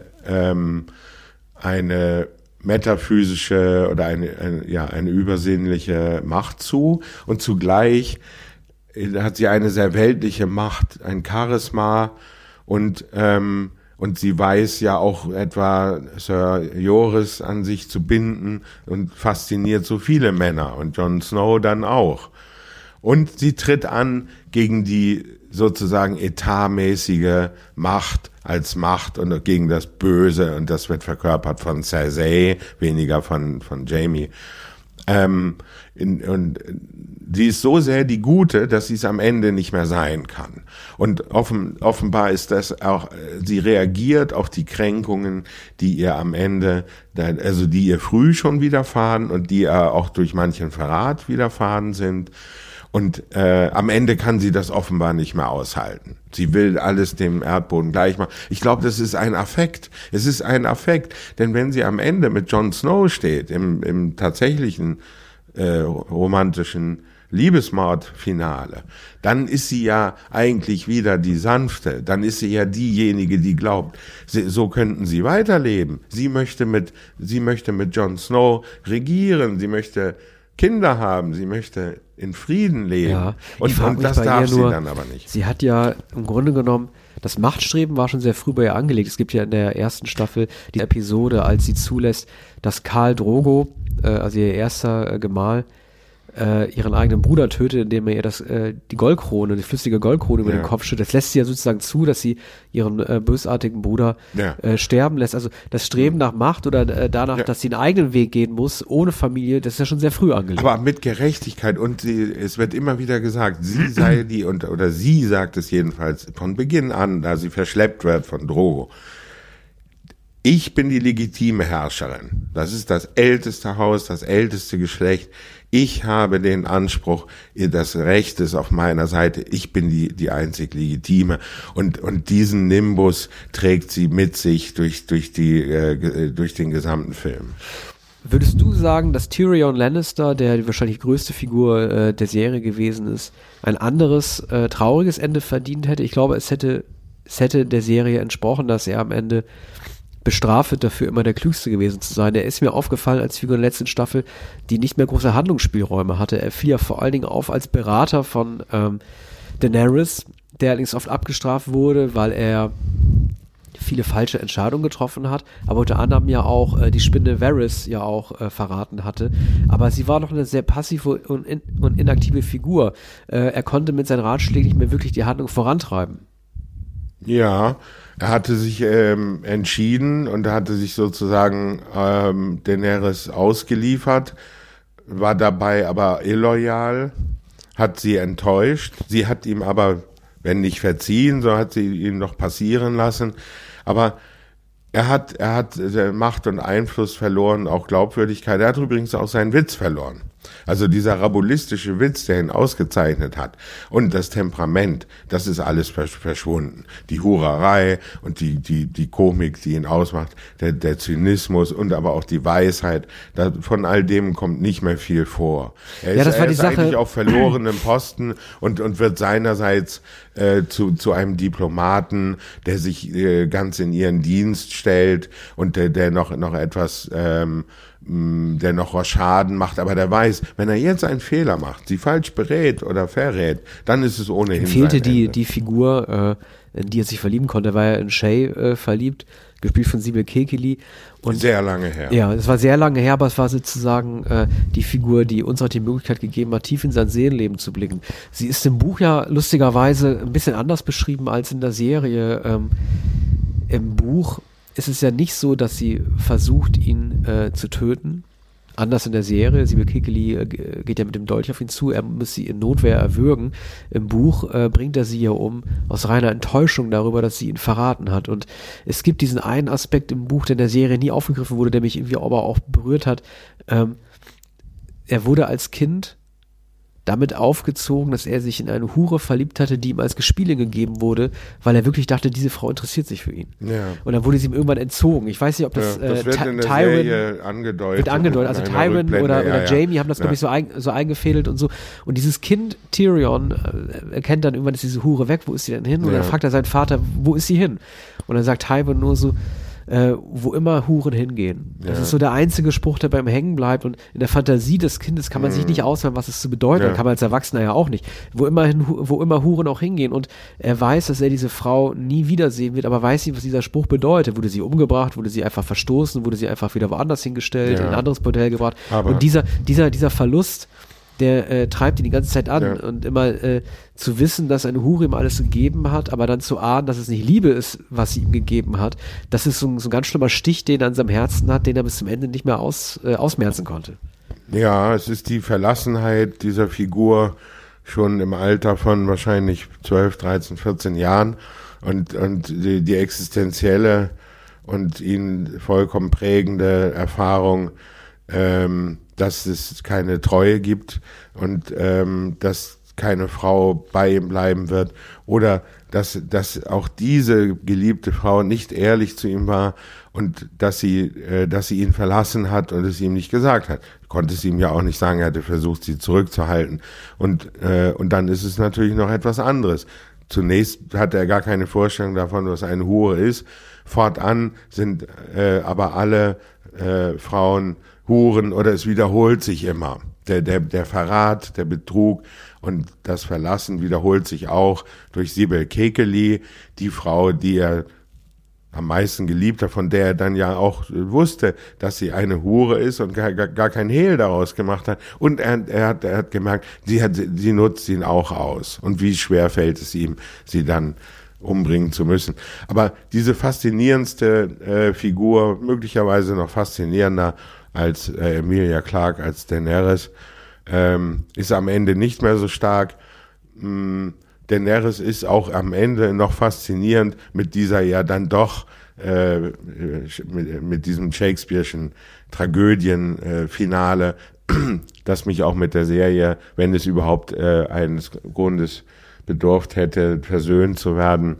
metaphysische oder eine übersinnliche Macht zu und zugleich hat sie eine sehr weltliche Macht, ein Charisma und sie weiß ja auch etwa Sir Joris an sich zu binden und fasziniert so viele Männer und Jon Snow dann auch. Und sie tritt an gegen die sozusagen etatmäßige Macht als Macht und gegen das Böse und das wird verkörpert von Cersei, weniger von Jaime. Und sie ist so sehr die Gute, dass sie es am Ende nicht mehr sein kann. Und offenbar ist das auch, sie reagiert auf die Kränkungen, die ihr am Ende, also die ihr früh schon widerfahren und die ihr auch durch manchen Verrat widerfahren sind. Und am Ende kann sie das offenbar nicht mehr aushalten. Sie will alles dem Erdboden gleich machen. Ich glaube, das ist ein Affekt. Es ist ein Affekt, denn wenn sie am Ende mit Jon Snow steht, im tatsächlichen romantischen Liebesmordfinale, dann ist sie ja eigentlich wieder die Sanfte. Dann ist sie ja diejenige, die glaubt, so könnten sie weiterleben. Sie möchte mit Jon Snow regieren. Sie möchte Kinder haben. Sie möchte in Frieden leben. Ja, und das darf sie dann aber nicht. Sie hat ja im Grunde genommen, das Machtstreben war schon sehr früh bei ihr angelegt. Es gibt ja in der ersten Staffel die Episode, als sie zulässt, dass Khal Drogo, also ihr erster Gemahl, ihren eigenen Bruder tötet, indem er ihr die Goldkrone, die flüssige Goldkrone über den Kopf schüttet. Das lässt sie ja sozusagen zu, dass sie ihren bösartigen Bruder sterben lässt. Also das Streben nach Macht oder danach, dass sie einen eigenen Weg gehen muss, ohne Familie, das ist ja schon sehr früh angelegt. Aber mit Gerechtigkeit und es wird immer wieder gesagt, sie sei oder sie sagt es jedenfalls von Beginn an, da sie verschleppt wird von Drogo. ich bin die legitime Herrscherin. Das ist das älteste Haus, das älteste Geschlecht. Ich habe den Anspruch, das Recht ist auf meiner Seite. Ich bin die einzig Legitime. Und diesen Nimbus trägt sie mit sich durch den gesamten Film. Würdest du sagen, dass Tyrion Lannister, der wahrscheinlich größte Figur der Serie gewesen ist, ein anderes trauriges Ende verdient hätte? Ich glaube, es hätte der Serie entsprochen, dass er am Ende bestraft wird dafür, immer der Klügste gewesen zu sein. Er ist mir aufgefallen als Figur in der letzten Staffel, die nicht mehr große Handlungsspielräume hatte. Er fiel ja vor allen Dingen auf als Berater von Daenerys, der allerdings oft abgestraft wurde, weil er viele falsche Entscheidungen getroffen hat, aber unter anderem ja auch die Spinne Varys ja auch verraten hatte. Aber sie war noch eine sehr passive und inaktive Figur. Er konnte mit seinen Ratschlägen nicht mehr wirklich die Handlung vorantreiben. Ja, er hatte sich entschieden und er hatte sich sozusagen Daenerys ausgeliefert, war dabei aber illoyal, hat sie enttäuscht. Sie hat ihm aber, wenn nicht verziehen, so hat sie ihn noch passieren lassen. Aber er hat Macht und Einfluss verloren, auch Glaubwürdigkeit. Er hat übrigens auch seinen Witz verloren. Also dieser rabulistische Witz, der ihn ausgezeichnet hat, und das Temperament, das ist alles verschwunden. Die Hurerei und die Komik, die ihn ausmacht, der Zynismus und aber auch die Weisheit, von all dem kommt nicht mehr viel vor. Er ist eigentlich auf verlorenem Posten und wird seinerseits zu einem Diplomaten, der sich ganz in ihren Dienst stellt und der noch etwas der noch Schaden macht, aber der weiß, wenn er jetzt einen Fehler macht, sie falsch berät oder verrät, dann ist es ohnehin sein Ende. Fehlte die Figur, in die er sich verlieben konnte. Er war ja in Shay verliebt, gespielt von Sybil Kekili. Und sehr lange her. Ja, es war sehr lange her, aber es war sozusagen die Figur, die uns auch die Möglichkeit gegeben hat, tief in sein Seelenleben zu blicken. Sie ist im Buch ja lustigerweise ein bisschen anders beschrieben als in der Serie. Im Buch ist es ja nicht so, dass sie versucht, ihn zu töten. Anders in der Serie. Sybil Kekili geht ja mit dem Dolch auf ihn zu. Er muss sie in Notwehr erwürgen. Im Buch bringt er sie ja um aus reiner Enttäuschung darüber, dass sie ihn verraten hat. Und es gibt diesen einen Aspekt im Buch, der in der Serie nie aufgegriffen wurde, der mich irgendwie aber auch berührt hat. Er wurde als Kind damit aufgezogen, dass er sich in eine Hure verliebt hatte, die ihm als Gespielin gegeben wurde, weil er wirklich dachte, diese Frau interessiert sich für ihn. Ja. Und dann wurde sie ihm irgendwann entzogen. Ich weiß nicht, ob das, das wird in der Serie angedeutet. Wird angedeutet. Also Tywin oder Jaime haben das, glaube ich, so eingefädelt und so. Und dieses Kind, Tyrion, erkennt dann irgendwann, ist diese Hure weg, wo ist sie denn hin? Und dann fragt er seinen Vater, wo ist sie hin? Und dann sagt Tywin nur so, wo immer Huren hingehen. Das ist so der einzige Spruch, der beim Hängen bleibt, und in der Fantasie des Kindes kann man sich nicht ausmalen, was es zu bedeuten hat, kann man als Erwachsener ja auch nicht. Wo immer Huren auch hingehen, und er weiß, dass er diese Frau nie wiedersehen wird, aber weiß nicht, was dieser Spruch bedeutet. Wurde sie umgebracht, wurde sie einfach verstoßen, wurde sie einfach wieder woanders hingestellt, in ein anderes Bordell gebracht. Aber und dieser Verlust, der treibt ihn die ganze Zeit an, und immer zu wissen, dass eine Hure ihm alles gegeben hat, aber dann zu ahnen, dass es nicht Liebe ist, was sie ihm gegeben hat, das ist so ein ganz schlimmer Stich, den er an seinem Herzen hat, den er bis zum Ende nicht mehr ausmerzen konnte. Ja, es ist die Verlassenheit dieser Figur schon im Alter von wahrscheinlich 12, 13, 14 Jahren und die existenzielle und ihn vollkommen prägende Erfahrung, dass es keine Treue gibt und dass keine Frau bei ihm bleiben wird, oder dass auch diese geliebte Frau nicht ehrlich zu ihm war und dass sie ihn verlassen hat und es ihm nicht gesagt hat. Konnte es ihm ja auch nicht sagen, er hatte versucht, sie zurückzuhalten. Und dann ist es natürlich noch etwas anderes. Zunächst hatte er gar keine Vorstellung davon, was eine Hure ist. Fortan sind aber alle Frauen Huren, oder es wiederholt sich immer. Der Verrat, der Betrug und das Verlassen wiederholt sich auch durch Sybil Kekili, die Frau, die er am meisten geliebt hat, von der er dann ja auch wusste, dass sie eine Hure ist und gar kein Hehl daraus gemacht hat. Und er hat gemerkt, sie nutzt ihn auch aus. Und wie schwer fällt es ihm, sie dann umbringen zu müssen. Aber diese faszinierendste Figur, möglicherweise noch faszinierender als Emilia Clarke, als Daenerys, ist am Ende nicht mehr so stark. Daenerys ist auch am Ende noch faszinierend mit dieser ja dann doch mit diesem Shakespeare'schen Tragödienfinale, das mich auch mit der Serie, wenn es überhaupt eines Grundes bedurft hätte, versöhnt zu werden,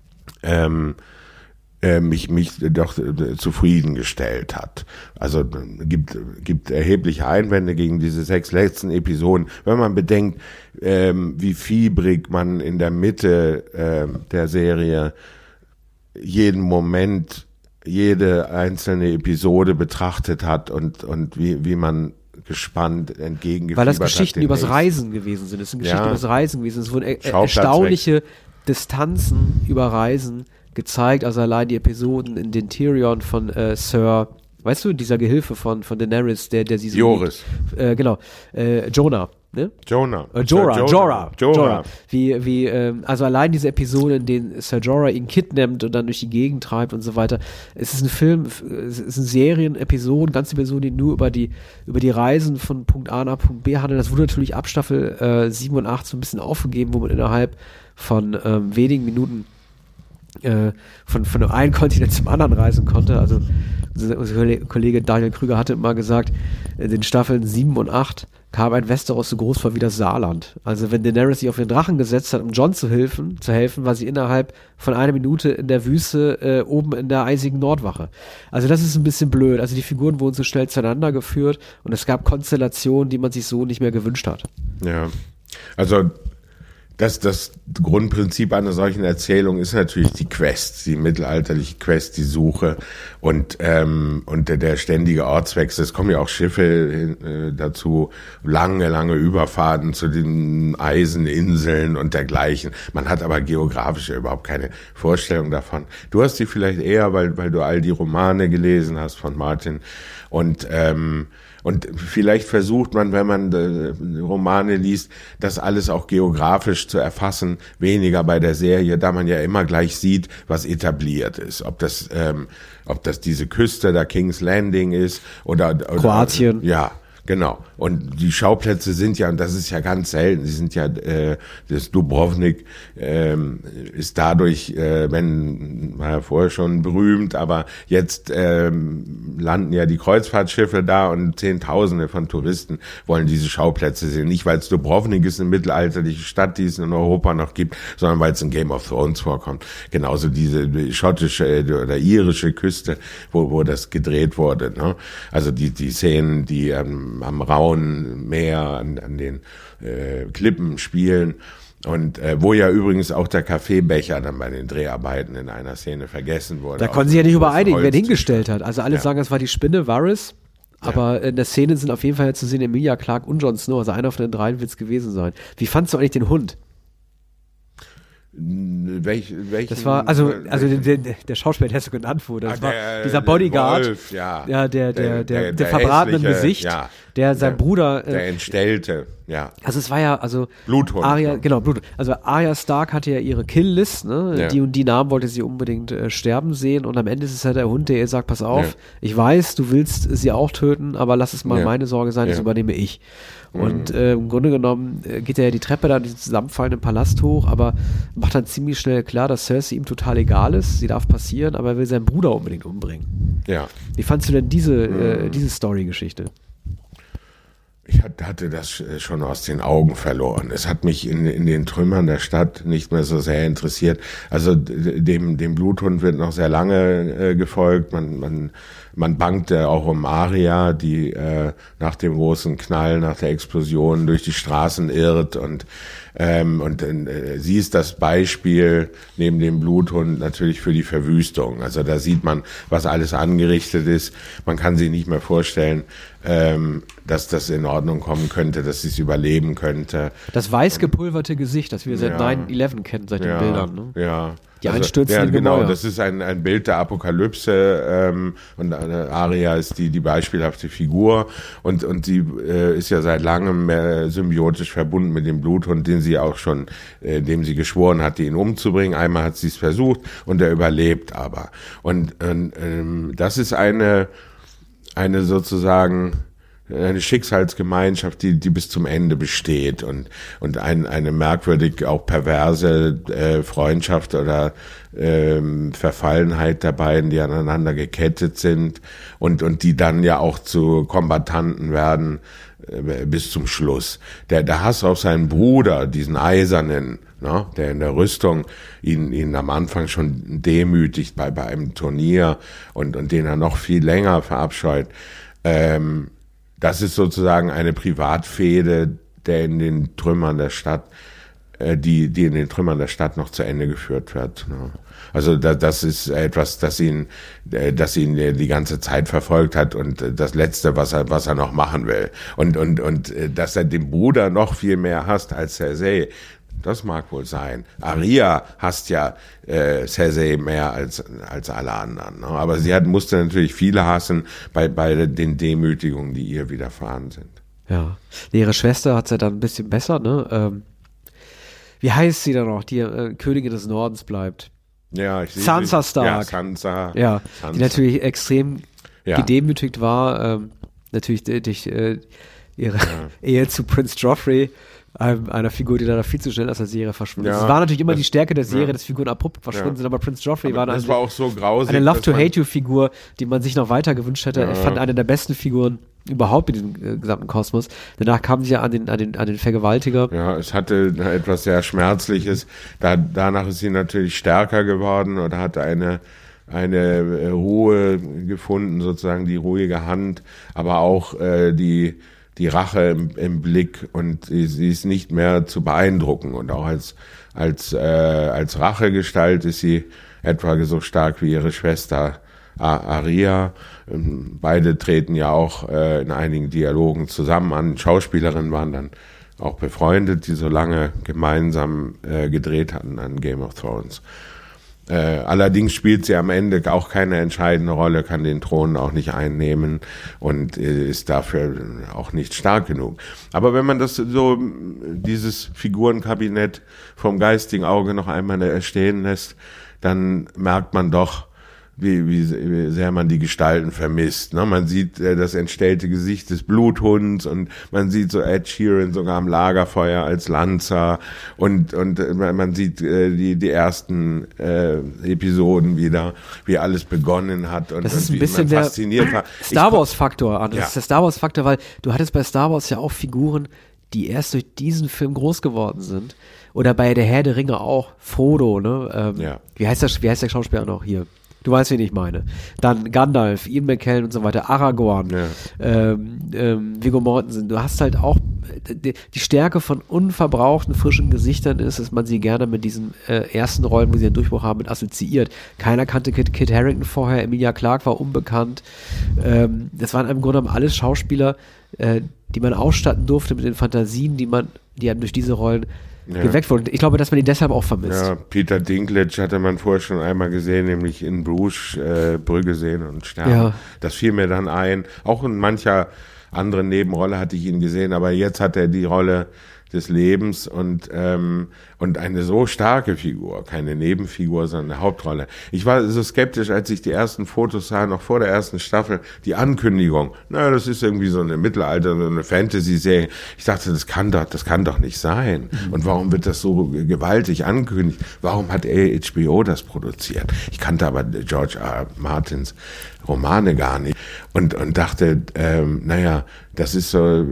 mich doch zufriedengestellt hat. Also gibt erhebliche Einwände gegen diese 6 letzten Episoden. Wenn man bedenkt, wie fiebrig man in der Mitte der Serie jeden Moment, jede einzelne Episode betrachtet hat und wie man gespannt entgegengefiebert hat. Weil das Geschichten übers Reisen gewesen sind. Es sind Geschichten übers Reisen gewesen. Es wurden erstaunliche Distanzen über Reisen gezeigt. Also allein die Episoden in den Tyrion von Sir, weißt du, dieser Gehilfe von Daenerys, der sie so Joris. Genau. Jonah. Ne? Jorah. Also allein diese Episode, in denen Ser Jorah ihn kidnappt und dann durch die Gegend treibt und so weiter. Es ist ein Film, es sind Serien-Episoden, ganze Episoden, die nur über die Reisen von Punkt A nach Punkt B handeln. Das wurde natürlich ab Staffel 7 und 8 so ein bisschen aufgegeben, wo man innerhalb von wenigen Minuten von einem Kontinent zum anderen reisen konnte. Also unser Kollege Daniel Krüger hatte mal gesagt, in den Staffeln 7 und 8 kam ein Westeros so groß war wie das Saarland. Also wenn Daenerys sich auf den Drachen gesetzt hat, um Jon zu helfen, war sie innerhalb von einer Minute in der Wüste oben in der eisigen Nordwache. Also das ist ein bisschen blöd. Also die Figuren wurden so schnell zueinander geführt und es gab Konstellationen, die man sich so nicht mehr gewünscht hat. Ja, also das Grundprinzip einer solchen Erzählung ist natürlich die Quest, die mittelalterliche Quest, die Suche und der ständige Ortswechsel. Es kommen ja auch Schiffe dazu, lange Überfahrten zu den Eiseninseln und dergleichen. Man hat aber geografisch überhaupt keine Vorstellung davon. Du hast sie vielleicht eher, weil du all die Romane gelesen hast von Martin und vielleicht versucht man, wenn man Romane liest, das alles auch geografisch zu erfassen, weniger bei der Serie, da man ja immer gleich sieht, was etabliert ist. Ob das diese Küste da King's Landing ist oder Kroatien. Ja, genau. Und die Schauplätze sind ja, und das ist ja ganz selten, sie sind ja, das Dubrovnik ist dadurch, war ja vorher schon berühmt, aber jetzt landen ja die Kreuzfahrtschiffe da und Zehntausende von Touristen wollen diese Schauplätze sehen. Nicht, weil es Dubrovnik ist, eine mittelalterliche Stadt, die es in Europa noch gibt, sondern weil es in Game of Thrones vorkommt. Genauso diese schottische oder irische Küste, wo das gedreht wurde. Ne? Also die Szenen, die am rauen Meer, an den Klippen spielen und wo ja übrigens auch der Kaffeebecher dann bei den Dreharbeiten in einer Szene vergessen wurde. Da konnten sie ja nicht übereinigen, wer den hingestellt hat. Also alle sagen, das war die Spinne Varys, aber in der Szene sind auf jeden Fall zu sehen Emilia Clarke und Jon Snow, also einer von den dreien wird es gewesen sein. Wie fandst du eigentlich den Hund? Welchen? Das war, der Schauspieler, der so genannt wurde, das war dieser Bodyguard, Wolf, der verbratenen Gesicht, der sein Bruder, der Entstellte, ja. Also es war ja, Bluthund. Arya, genau, Bluthund. Also Arya Stark hatte ja ihre Kill-List, ne? Ja. Die und die Namen wollte sie unbedingt sterben sehen und am Ende ist es halt der Hund, der ihr sagt, pass auf, ich weiß, du willst sie auch töten, aber lass es mal meine Sorge sein, das übernehme ich. Und im Grunde genommen geht er ja die Treppe da in diesen zusammenfallenden Palast hoch, aber macht dann ziemlich schnell klar, dass Cersei ihm total egal ist, sie darf passieren, aber er will seinen Bruder unbedingt umbringen. Ja. Wie fandst du denn diese Story-Geschichte? Ich hatte das schon aus den Augen verloren. Es hat mich in den Trümmern der Stadt nicht mehr so sehr interessiert. Also dem Bluthund wird noch sehr lange gefolgt. Man bangte auch um Arya, die nach dem großen Knall, nach der Explosion durch die Straßen irrt und sie ist das Beispiel neben dem Bluthund natürlich für die Verwüstung. Also da sieht man, was alles angerichtet ist. Man kann sich nicht mehr vorstellen, dass das in Ordnung kommen könnte, dass sie es überleben könnte. Das weiß gepulverte Gesicht, das wir seit 9/11 kennen, seit den Bildern. Ne? Ja. Die einstürzenden genau, Gemäuer. das ist ein Bild der Apokalypse und Arya ist die beispielhafte Figur und sie ist ja seit langem symbiotisch verbunden mit dem Bluthund, den sie auch schon, dem sie geschworen hatte, ihn umzubringen. Einmal hat sie es versucht und er überlebt aber. Und das ist eine sozusagen eine Schicksalsgemeinschaft, die bis zum Ende besteht und eine merkwürdig auch perverse Freundschaft oder Verfallenheit der beiden, die aneinander gekettet sind und die dann ja auch zu Kombattanten werden bis zum Schluss. Der Hass auf seinen Bruder, diesen Eisernen, ne, der in der Rüstung ihn am Anfang schon demütigt bei einem Turnier und den er noch viel länger verabscheut. Das ist sozusagen eine Privatfehde, der in den Trümmern der Stadt, die in den Trümmern der Stadt noch zu Ende geführt wird. Ne. Also das ist etwas, das ihn die ganze Zeit verfolgt hat und das Letzte, was er noch machen will. Und dass er den Bruder noch viel mehr hasst als Cersei, das mag wohl sein. Arya hasst ja Cersei mehr als alle anderen. Ne? Aber sie musste natürlich viele hassen bei den Demütigungen, die ihr widerfahren sind. Ja. Ihre Schwester hat's ja dann ein bisschen besser, ne? Wie heißt sie dann noch, die Königin des Nordens bleibt? Ja, ich sehe Sansa Stark. Ja, Sansa. Ja, die natürlich extrem gedemütigt war, natürlich durch ihre Ehe zu Prince Joffrey, einer Figur, die dann viel zu schnell aus der Serie verschwunden ist. Es war natürlich immer die Stärke der Serie, dass Figuren abrupt verschwunden sind, aber Prince Joffrey war das war auch so grausig, eine Love-to-Hate-You-Figur, die man sich noch weiter gewünscht hätte. Ich fand eine der besten Figuren überhaupt in diesem gesamten Kosmos. Danach kamen sie ja an den Vergewaltiger. Ja, es hatte etwas sehr Schmerzliches. Danach ist sie natürlich stärker geworden oder hat eine Ruhe gefunden, sozusagen die ruhige Hand, aber auch die Rache im Blick und sie ist nicht mehr zu beeindrucken und auch als Rachegestalt ist sie etwa so stark wie ihre Schwester Arya. Beide treten ja auch in einigen Dialogen zusammen an. Schauspielerinnen waren dann auch befreundet, die so lange gemeinsam gedreht hatten an Game of Thrones. Allerdings spielt sie am Ende auch keine entscheidende Rolle, kann den Thron auch nicht einnehmen und ist dafür auch nicht stark genug. Aber wenn man dieses Figurenkabinett vom geistigen Auge noch einmal erstehen lässt, dann merkt man doch, wie sehr man die Gestalten vermisst. Ne? Man sieht das entstellte Gesicht des Bluthunds und man sieht so Ed Sheeran sogar am Lagerfeuer als Lanza und man sieht die ersten Episoden wieder, wie alles begonnen hat und das ist ein wie bisschen man fasziniert war. Star Wars Faktor. Das ist der Star Wars Faktor, weil du hattest bei Star Wars ja auch Figuren, die erst durch diesen Film groß geworden sind. Oder bei der Herr der Ringe auch Frodo, ne? Wie heißt der Schauspieler noch hier? Du weißt, wen ich meine. Dann Gandalf, Ian McKellen und so weiter, Aragorn, Viggo Mortensen. Du hast halt auch die Stärke von unverbrauchten, frischen Gesichtern ist, dass man sie gerne mit diesen ersten Rollen, wo sie einen Durchbruch haben, mit assoziiert. Keiner kannte Kit Harington vorher, Emilia Clarke war unbekannt. Das waren im Grunde genommen alles Schauspieler, die man ausstatten durfte mit den Fantasien, die dann durch diese Rollen geweckt wurden. Ich glaube, dass man die deshalb auch vermisst. Ja, Peter Dinklage hatte man vorher schon einmal gesehen, nämlich in Bruges, Brügge sehen und sterben. Ja. Das fiel mir dann ein. Auch in mancher anderen Nebenrolle hatte ich ihn gesehen, aber jetzt hat er die Rolle des Lebens und eine so starke Figur, keine Nebenfigur, sondern eine Hauptrolle. Ich war so skeptisch, als ich die ersten Fotos sah, noch vor der ersten Staffel, die Ankündigung. Na, das ist irgendwie so eine Mittelalter, so eine Fantasy-Serie. Ich dachte, das kann doch nicht sein. Und warum wird das so gewaltig angekündigt? Warum hat HBO das produziert? Ich kannte aber George R. Martins Romane gar nicht und dachte, das ist so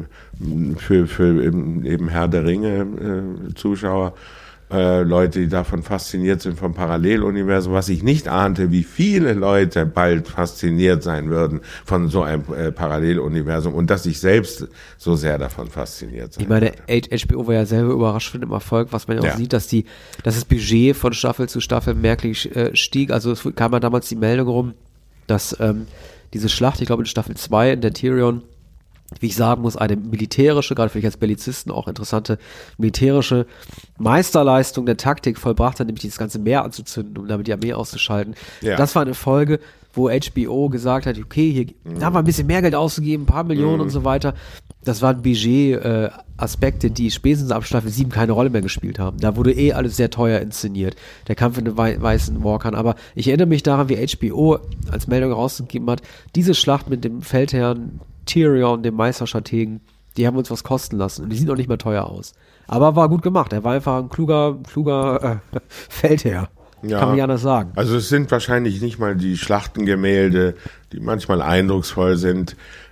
für eben Herr der Ringe Zuschauer, Leute, die davon fasziniert sind vom Paralleluniversum, was ich nicht ahnte, wie viele Leute bald fasziniert sein würden von so einem Paralleluniversum und dass ich selbst so sehr davon fasziniert sein. Ich meine, HBO war ja selber überrascht von dem Erfolg, was man ja auch sieht, dass das Budget von Staffel zu Staffel merklich stieg. Also es kam ja damals die Meldung rum, dass diese Schlacht, ich glaube in Staffel 2, in der Tyrion, wie ich sagen muss, eine militärische, gerade für mich als Bellizisten auch interessante militärische Meisterleistung der Taktik vollbracht hat, nämlich das ganze Meer anzuzünden, um damit die Armee auszuschalten. Ja. Das war eine Folge, wo HBO gesagt hat, okay, hier haben wir ein bisschen mehr Geld ausgegeben, ein paar Millionen und so weiter. Das waren Budget-Aspekte, die spätestens ab Staffel 7 keine Rolle mehr gespielt haben. Da wurde alles sehr teuer inszeniert. Der Kampf in den weißen Walkern. Aber ich erinnere mich daran, wie HBO als Meldung rausgegeben hat, diese Schlacht mit dem Feldherrn Tyrion, dem Meisterstrategen, die haben uns was kosten lassen und die sehen auch nicht mehr teuer aus. Aber war gut gemacht. Er war einfach ein kluger Feldherr. Ja, kann man nicht anders sagen. Also es sind wahrscheinlich nicht mal die Schlachtengemälde, die manchmal eindrucksvoll sind.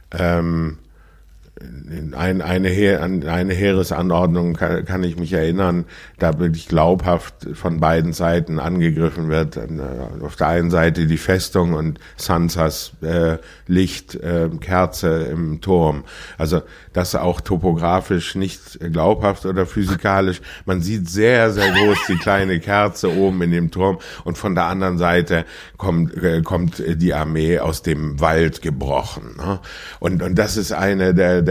Eine Heeresanordnung kann ich mich erinnern, da wirklich glaubhaft von beiden Seiten angegriffen wird. Auf der einen Seite die Festung und Sansas Licht, Kerze im Turm. Also das auch topografisch nicht glaubhaft oder physikalisch. Man sieht sehr, sehr groß die kleine Kerze oben in dem Turm und von der anderen Seite kommt die Armee aus dem Wald gebrochen. Ne? Und das ist eine der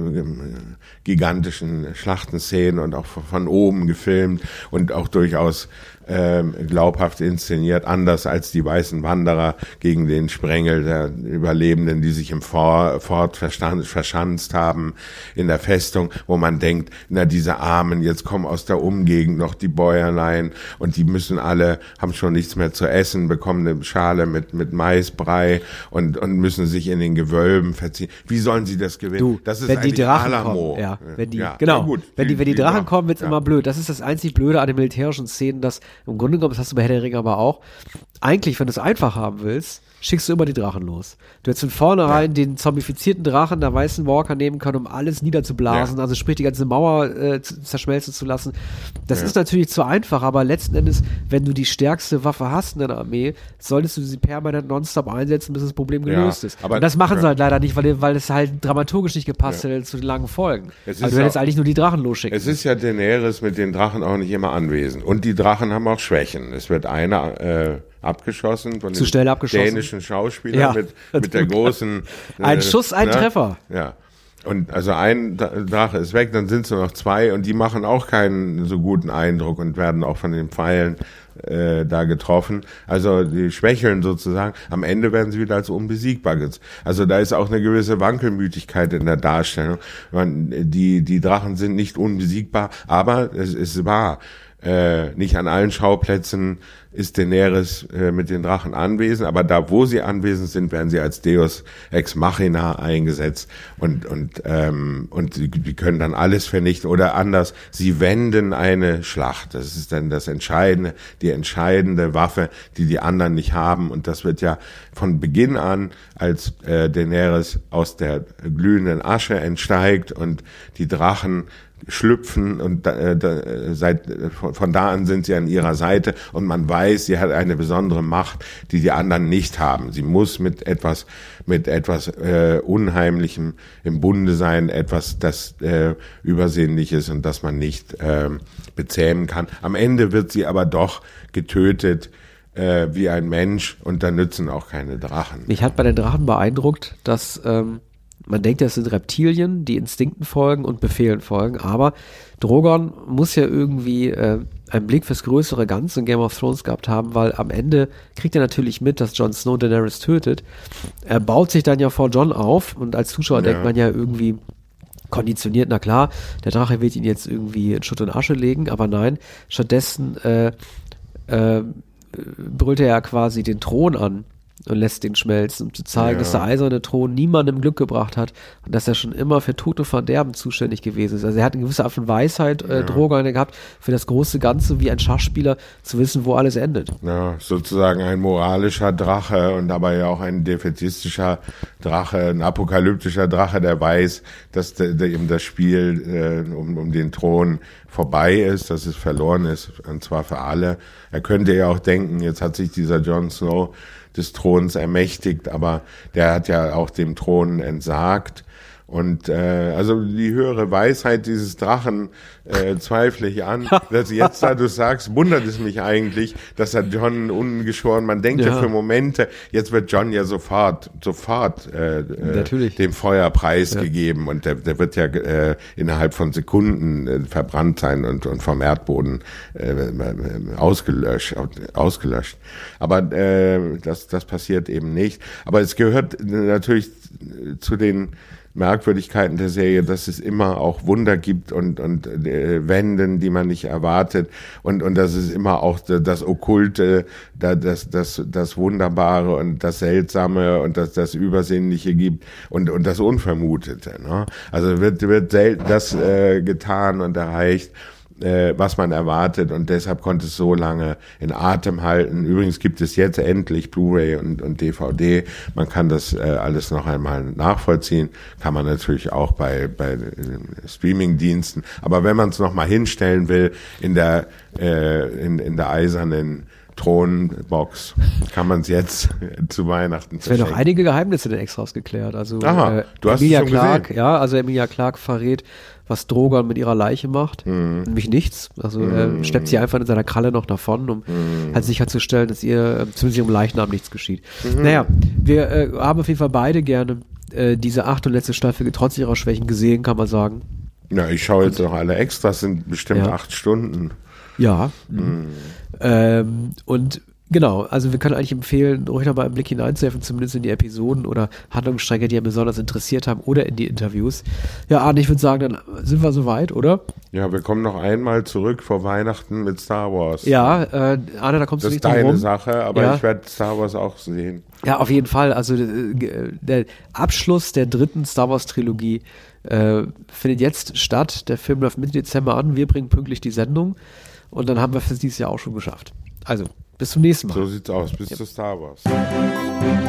gigantischen Schlachtenszenen und auch von oben gefilmt und auch durchaus glaubhaft inszeniert, anders als die Weißen Wanderer gegen den Sprengel der Überlebenden, die sich im Fort verschanzt haben in der Festung, wo man denkt, na diese Armen, jetzt kommen aus der Umgegend noch die Bäuerlein und die haben schon nichts mehr zu essen, bekommen eine Schale mit Maisbrei und müssen sich in den Gewölben verziehen. Wie sollen sie das gewinnen? Das ist wenn die Drachen Alamo. Kommen, wenn die Drachen Drachen kommen, wird's immer blöd. Das ist das einzig Blöde an den militärischen Szenen, dass im Grunde genommen, das hast du bei Herr der Ringe aber auch, eigentlich, wenn du es einfach haben willst, schickst du immer die Drachen los. Du hättest von vornherein den zombifizierten Drachen der weißen Walker nehmen können, um alles niederzublasen, also sprich die ganze Mauer zerschmelzen zu lassen. Das ist natürlich zu einfach, aber letzten Endes, wenn du die stärkste Waffe hast in deiner Armee, solltest du sie permanent nonstop einsetzen, bis das Problem gelöst ist. Aber und das machen sie halt leider nicht, weil es halt dramaturgisch nicht gepasst hätte zu den langen Folgen. Also du hättest eigentlich nur die Drachen losschicken. Es ist ja Daenerys mit den Drachen auch nicht immer anwesend. Und die Drachen haben auch Schwächen. Es wird einer abgeschossen von dem dänischen Schauspieler mit der großen ein Schuss, ein Treffer. Ja. Und also ein Drache ist weg, dann sind es nur noch zwei und die machen auch keinen so guten Eindruck und werden auch von den Pfeilen da getroffen. Also die schwächeln sozusagen. Am Ende werden sie wieder als unbesiegbar. Also da ist auch eine gewisse Wankelmütigkeit in der Darstellung. Die Drachen sind nicht unbesiegbar, aber es ist wahr. Nicht an allen Schauplätzen ist Daenerys mit den Drachen anwesend, aber da, wo sie anwesend sind, werden sie als Deus Ex Machina eingesetzt und die können dann alles vernichten oder anders. Sie wenden eine Schlacht. Das ist dann die entscheidende Waffe, die anderen nicht haben und das wird ja von Beginn an, als Daenerys aus der glühenden Asche entsteigt und die Drachen schlüpfen und von da an sind sie an ihrer Seite und man weiß, sie hat eine besondere Macht, die anderen nicht haben. Sie muss mit etwas Unheimlichem im Bunde sein, etwas, das übersinnlich ist und das man nicht bezähmen kann. Am Ende wird sie aber doch getötet wie ein Mensch und da nützen auch keine Drachen. Mich hat bei den Drachen beeindruckt, dass man denkt, das sind Reptilien, die Instinkten folgen und Befehlen folgen, aber Drogon muss ja irgendwie einen Blick fürs größere Ganze in Game of Thrones gehabt haben, weil am Ende kriegt er natürlich mit, dass Jon Snow Daenerys tötet. Er baut sich dann ja vor Jon auf und als Zuschauer denkt man ja irgendwie konditioniert, na klar, der Drache wird ihn jetzt irgendwie in Schutt und Asche legen, aber nein, stattdessen brüllt er ja quasi den Thron an und lässt den schmelzen, um zu zeigen, dass der eiserne Thron niemandem Glück gebracht hat und dass er schon immer für Tod und Verderben zuständig gewesen ist. Also er hat eine gewisse Art von Weisheit, Drogon gehabt, für das große Ganze wie ein Schachspieler zu wissen, wo alles endet. Ja, sozusagen ein moralischer Drache und dabei ja auch ein defätistischer Drache, ein apokalyptischer Drache, der weiß, dass eben das Spiel um den Thron vorbei ist, dass es verloren ist, und zwar für alle. Er könnte ja auch denken, jetzt hat sich dieser Jon Snow des Throns ermächtigt, aber der hat ja auch dem Thron entsagt. Und also die höhere Weisheit dieses Drachen zweifle ich an. Dass jetzt, da du sagst, wundert es mich eigentlich, dass er Jon ungeschoren, man denkt ja für Momente, jetzt wird Jon ja sofort dem Feuer preisgegeben und der wird ja innerhalb von Sekunden verbrannt sein und vom Erdboden ausgelöscht. Aber das passiert eben nicht. Aber es gehört natürlich zu den Merkwürdigkeiten der Serie, dass es immer auch Wunder gibt und Wenden, die man nicht erwartet und dass es immer auch das Okkulte, das Wunderbare und das Seltsame und das Übersinnliche gibt und das Unvermutete. Ne? Also wird selten das getan und erreicht, was man erwartet, und deshalb konnte es so lange in Atem halten. Übrigens gibt es jetzt endlich Blu-ray und DVD. Man kann das alles noch einmal nachvollziehen. Kann man natürlich auch bei Streaming-Diensten. Aber wenn man es noch mal hinstellen will in der eisernen Thronbox, kann man es jetzt zu Weihnachten verschenken. Es werden noch einige Geheimnisse denn extra ausgeklärt. Also du hast Emilia es schon Clarke, gesehen. ja, also Emilia Clarke verrät, was Drogon mit ihrer Leiche macht. Nämlich nichts. Also er steppt sie einfach in seiner Kralle noch davon, um halt sicherzustellen, dass ihr zumindest ihrem Leichnam nichts geschieht. Naja, wir haben auf jeden Fall beide gerne diese 8. und letzte Staffel trotz ihrer Schwächen gesehen, kann man sagen. Ja, ich schaue jetzt noch alle Extras, sind bestimmt 8 Stunden. Ja. Und genau, also wir können eigentlich empfehlen, ruhig noch mal einen Blick hineinzuwerfen, zumindest in die Episoden oder Handlungsstränge, die einen besonders interessiert haben, oder in die Interviews. Ja, Arne, ich würde sagen, dann sind wir soweit, oder? Ja, wir kommen noch einmal zurück vor Weihnachten mit Star Wars. Ja, Arne, da kommst du nicht drum rum. Das ist deine Sache, aber ich werde Star Wars auch sehen. Ja, auf jeden Fall. Also der Abschluss der 3. Star Wars Trilogie findet jetzt statt. Der Film läuft Mitte Dezember an. Wir bringen pünktlich die Sendung. Und dann haben wir für dieses Jahr auch schon geschafft. Also, bis zum nächsten Mal. So sieht's aus. Bis zu Star Wars.